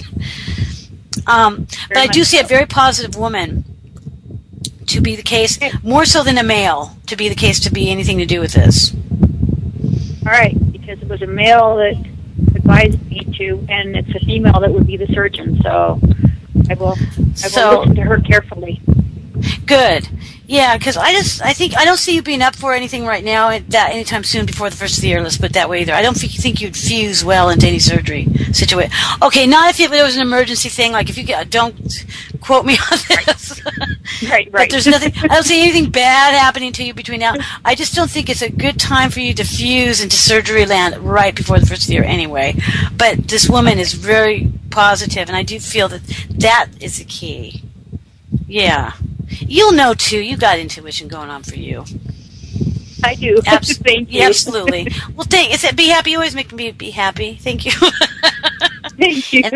but I do see a very positive woman to be the case, more so than a male to be the case to be anything to do with this. All right. Because it was a male that advised me to, and it's a female that would be the surgeon. So I will listen to her carefully. Good. Yeah, because I don't see you being up for anything right now anytime soon before the first of the year. Let's put it that way either. I don't think you'd fuse well into any surgery situation. Okay, not if there was an emergency thing. Like if you don't quote me on this. Right. But there's nothing. I don't see anything bad happening to you between now. I just don't think it's a good time for you to fuse into surgery land right before the first of the year anyway. But this woman is very positive, and I do feel that is the key. Yeah. You'll know, too. You got intuition going on for you. I do. Thank you. Absolutely. Well, be happy. You always make me be happy. Thank you. Thank you.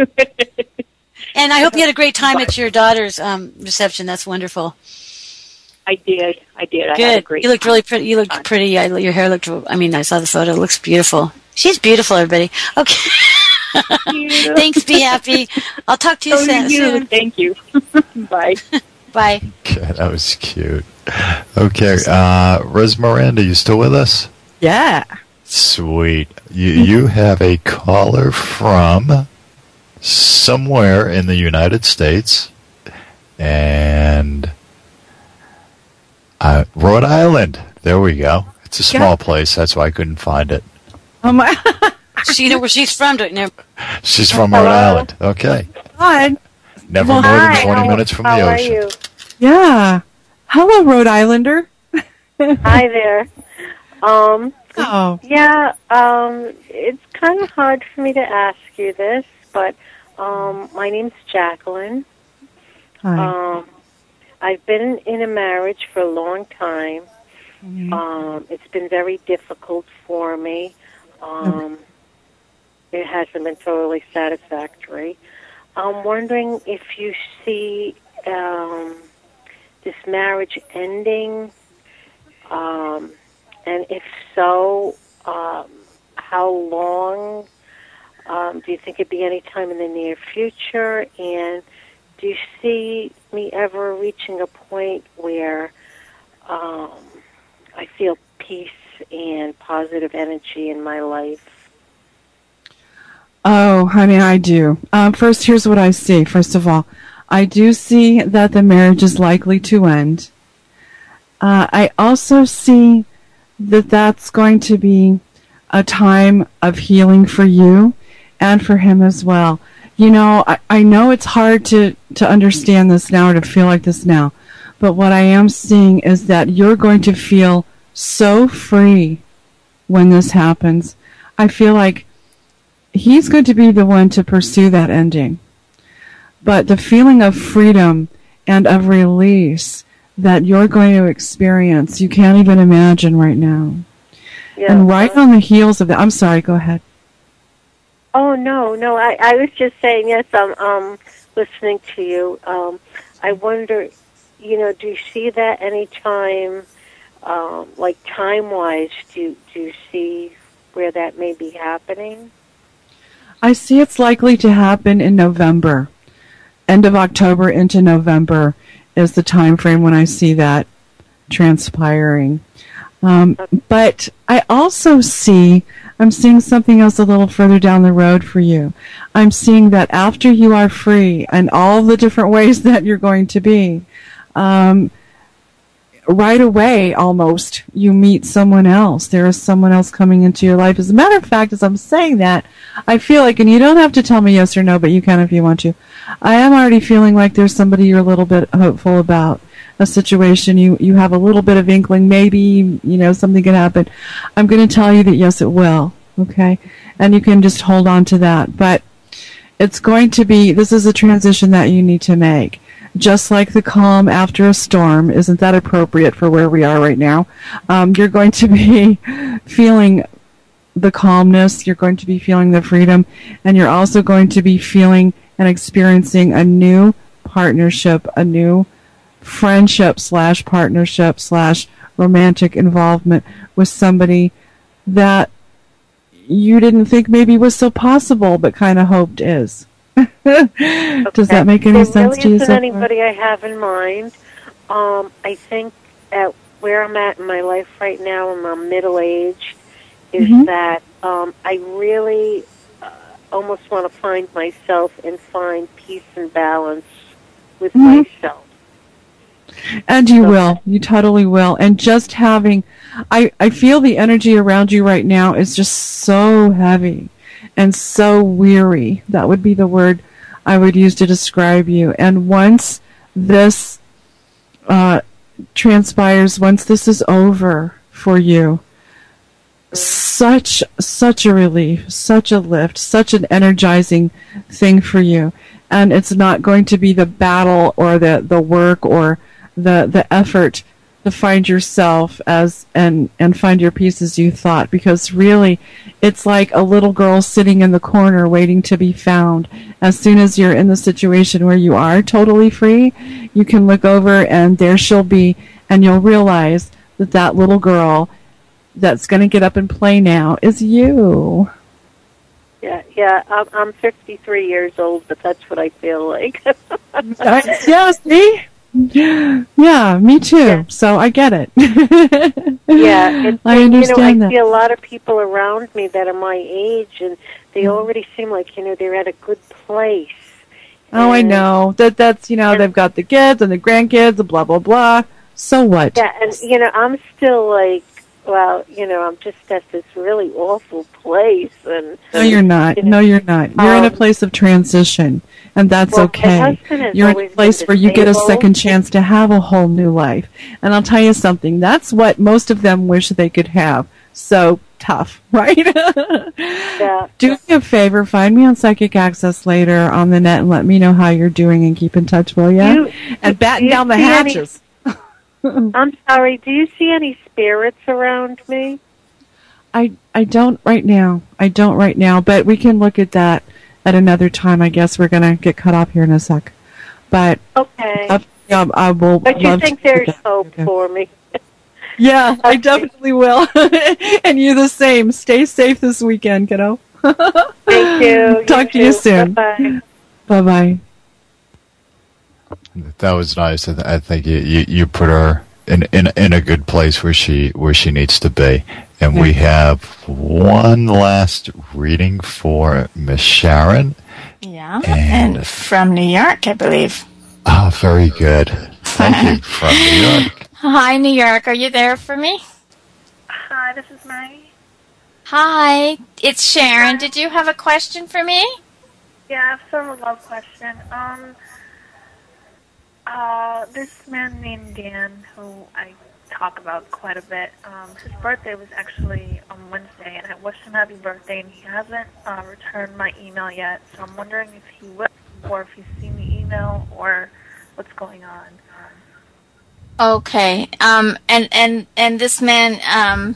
And I hope you had a great time at your daughter's reception. That's wonderful. I did. Good. I had a great You looked really pretty. You looked pretty. Your hair looked, I saw the photo. It looks beautiful. She's beautiful, everybody. Okay. Thanks. Be happy. I'll talk to you soon. Thank you. Bye. Bye. Okay, that was cute. Okay, Miranda, you still with us? Yeah. Sweet. You have a caller from somewhere in the United States, and Rhode Island. There we go. It's a small place. That's why I couldn't find it. Oh my! You know where she's from, don't you? She's from Rhode Island. Okay. Hi. Never more than 20 minutes from the ocean. How are you? Yeah. Hello, Rhode Islander. Hi there. Yeah. It's kind of hard for me to ask you this, but my name's Jacqueline. Hi. I've been in a marriage for a long time. Mm-hmm. It's been very difficult for me. It hasn't been totally satisfactory. I'm wondering if you see this marriage ending, and if so, how long? Do you think it'd be any time in the near future? And do you see me ever reaching a point where I feel peace and positive energy in my life. Oh, honey, I do. First, here's what I see. First of all, I do see that the marriage is likely to end. I also see that that's going to be a time of healing for you and for him as well. You know, I know it's hard to understand this now or to feel like this now, but what I am seeing is that you're going to feel so free when this happens. I feel like he's going to be the one to pursue that ending. But the feeling of freedom and of release that you're going to experience, you can't even imagine right now. Yeah. And right on the heels of that, I'm sorry, go ahead. Oh, no. I was just saying, yes, I'm listening to you. I wonder, do you see that any time, like time-wise, do you see where that may be happening? I see it's likely to happen in November. End of October into November is the time frame when I see that transpiring. But I also I'm seeing something else a little further down the road for you. I'm seeing that after you are free and all the different ways that you're going to be, right away almost you meet someone else. There is someone else coming into your life. As a matter of fact, as I'm saying that, I feel like, and you don't have to tell me yes or no, but you can if you want to, I am already feeling like there's somebody you're a little bit hopeful about, a situation you have a little bit of inkling, maybe, something could happen. I'm going to tell you that yes, it will, okay? And you can just hold on to that. But it's going to be, this is a transition that you need to make. Just like the calm after a storm, isn't that appropriate for where we are right now? You're going to be feeling the calmness, you're going to be feeling the freedom, and you're also going to be feeling and experiencing a new partnership, a new friendship / partnership / romantic involvement with somebody that you didn't think maybe was so possible, but kind of hoped is. Okay. Does that make any sense to you? There really isn't anybody I have in mind. I think at where I'm at in my life right now, in my middle age, is that I really almost want to find myself and find peace and balance with myself. And you will. You totally will. And just having, I feel the energy around you right now is just so heavy and so weary. That would be the word I would use to describe you. And once this transpires, once this is over for you, such a relief, such a lift, such an energizing thing for you. And it's not going to be the battle or the work or the effort to find yourself as and find your peace as you thought, because really it's like a little girl sitting in the corner waiting to be found. As soon as you're in the situation where you are totally free, you can look over and there she'll be, and you'll realize that little girl that's going to get up and play now is you. Yeah, I'm 53 years old, but that's what I feel like. Yeah, see? Yeah, me too. Yeah. So I get it. Yeah, I understand I see a lot of people around me that are my age, and they already seem like they're at a good place. Oh, I know that's they've got the kids and the grandkids, and blah blah blah. So what? Yeah, and I'm still like, well, I'm just at this really awful place, and no, you're not. No, you're not. You're in a place of transition, and that's okay. You're in a place where you get a second chance to have a whole new life. And I'll tell you something. That's what most of them wish they could have. So tough, right? Yeah. Do me a favor. Find me on Psychic Access later on the net and let me know how you're doing, and keep in touch, will you? And batten down the hatches. I'm sorry, do you see any spirits around me? I don't right now. But we can look at that at another time. I guess we're going to get cut off here in a sec. But okay. I will. But you think there's hope for me? Yeah, okay. I definitely will. And you the same. Stay safe this weekend, kiddo. Thank you. Talk to you soon. Bye-bye. Bye-bye. That was nice. I think you put her in a good place where she needs to be. And we have one last reading for Miss Sharon. Yeah, and from New York, I believe. Ah, very good. Thank you, from New York. Hi, New York. Are you there for me? Hi, this is Maggie. Hi, it's Sharon. Did you have a question for me? Yeah, I have sort of a love question. This man named Dan, who I talk about quite a bit, his birthday was actually on Wednesday, and I wished him happy birthday, and he hasn't returned my email yet, so I'm wondering if he will, or if he's seen the email, or what's going on. Okay. And this man,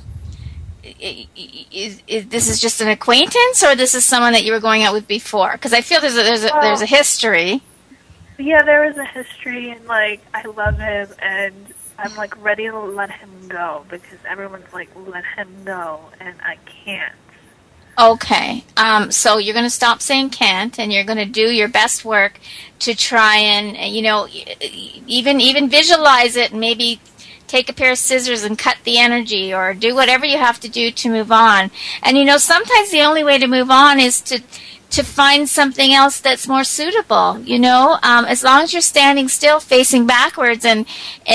this is just an acquaintance, or this is someone that you were going out with before? Because I feel there's a history. Yeah, there is a history, and like I love him, and I'm like ready to let him go because everyone's like, let him go, and I can't. Okay. So you're going to stop saying can't, and you're going to do your best work to try and, even visualize it, and maybe take a pair of scissors and cut the energy, or do whatever you have to do to move on. And sometimes the only way to move on is to find something else that's more suitable. As long as you're standing still, facing backwards, and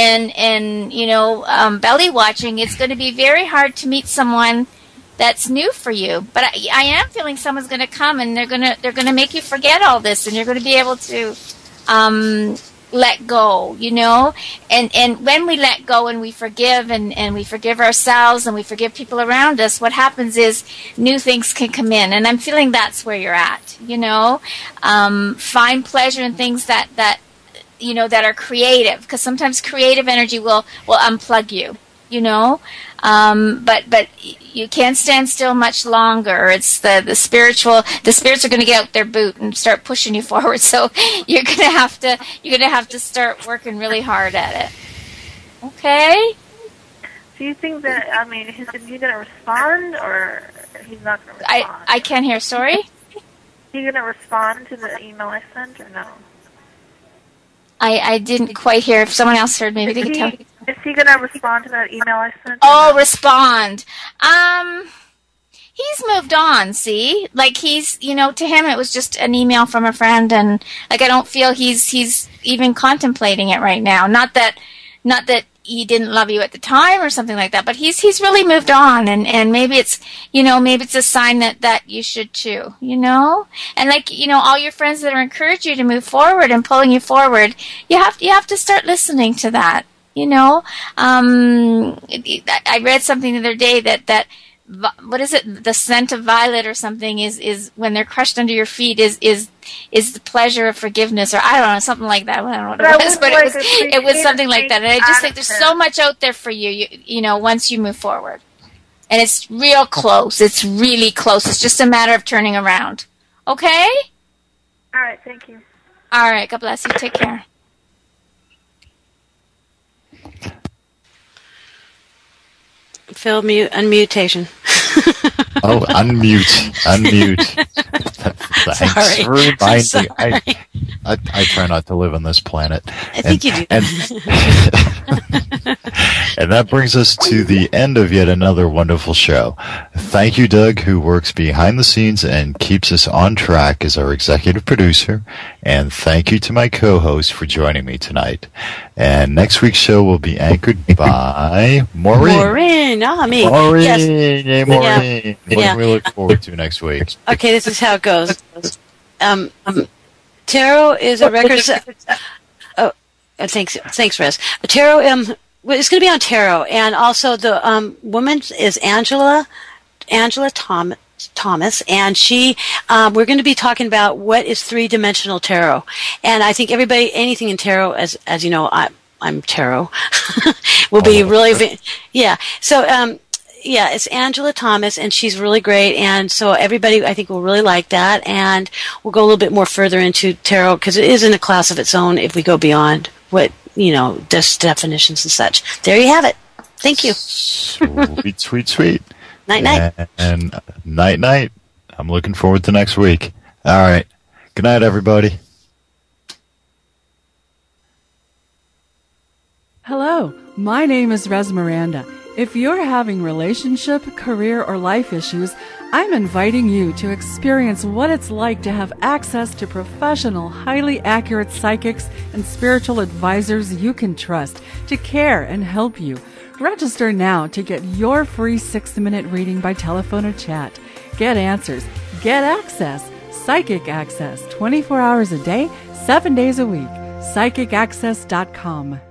belly watching, it's going to be very hard to meet someone that's new for you. But I am feeling someone's going to come, and they're going to make you forget all this, and you're going to be able to let go, and when we let go and we forgive, and we forgive ourselves, and we forgive people around us, what happens is new things can come in, and I'm feeling that's where you're at. Find pleasure in things that are creative, because sometimes creative energy will unplug you. But you can't stand still much longer. It's the spirits are going to get out their boot and start pushing you forward. So you're going to have to start working really hard at it. Okay? Do you think that, is he going to respond, or he's not going to respond? I can't hear, sorry? Is he going to respond to the email I sent, or no? I didn't quite hear. If someone else heard, maybe they could tell me. Is he going to respond to that email I sent? Oh, respond. He's moved on, see? Like he's, to him it was just an email from a friend, and like I don't feel he's even contemplating it right now. Not that he didn't love you at the time or something like that, but he's really moved on, and maybe it's, maybe it's a sign that you should too, and like, all your friends that are encouraging you to move forward and pulling you forward, you have to start listening to that, I read something the other day that what is it? The scent of violet or something is when they're crushed under your feet is the pleasure of forgiveness, or I don't know, something like that. I don't know what it was, but it was something like that. And I just think there's so much out there for you, once you move forward. And it's real close. It's really close. It's just a matter of turning around. Okay? All right, thank you. All right, God bless you. Take care. Phil, unmutation. Oh, unmute. Thanks for reminding me. I try not to live on this planet. I think you do. And that brings us to the end of yet another wonderful show. Thank you, Doug, who works behind the scenes and keeps us on track as our executive producer. And thank you to my co-host for joining me tonight. And next week's show will be anchored by Maureen. Maureen, me. Maureen, yes. Yay, Maureen. What do we look forward to next week? Okay, this is how it goes. Tarot is a record. Thanks, Rez. Tarot. It's going to be on tarot, and also the woman is Angela Thomas, and she. We're going to be talking about what is three-dimensional tarot, and I think anything in tarot, as you know, I'm tarot, will be really, yeah. So. Yeah, it's Angela Thomas, and she's really great, and so everybody, I think, will really like that, and we'll go a little bit more further into tarot, because it is in a class of its own if we go beyond what, definitions and such. There you have it. Thank you. Sweet. Night. And night. I'm looking forward to next week. All right. Good night, everybody. Hello, my name is Res Miranda. If you're having relationship, career, or life issues, I'm inviting you to experience what it's like to have access to professional, highly accurate psychics and spiritual advisors you can trust to care and help you. Register now to get your free 6-minute reading by telephone or chat. Get answers. Get access. Psychic Access, 24 hours a day, 7 days a week. PsychicAccess.com.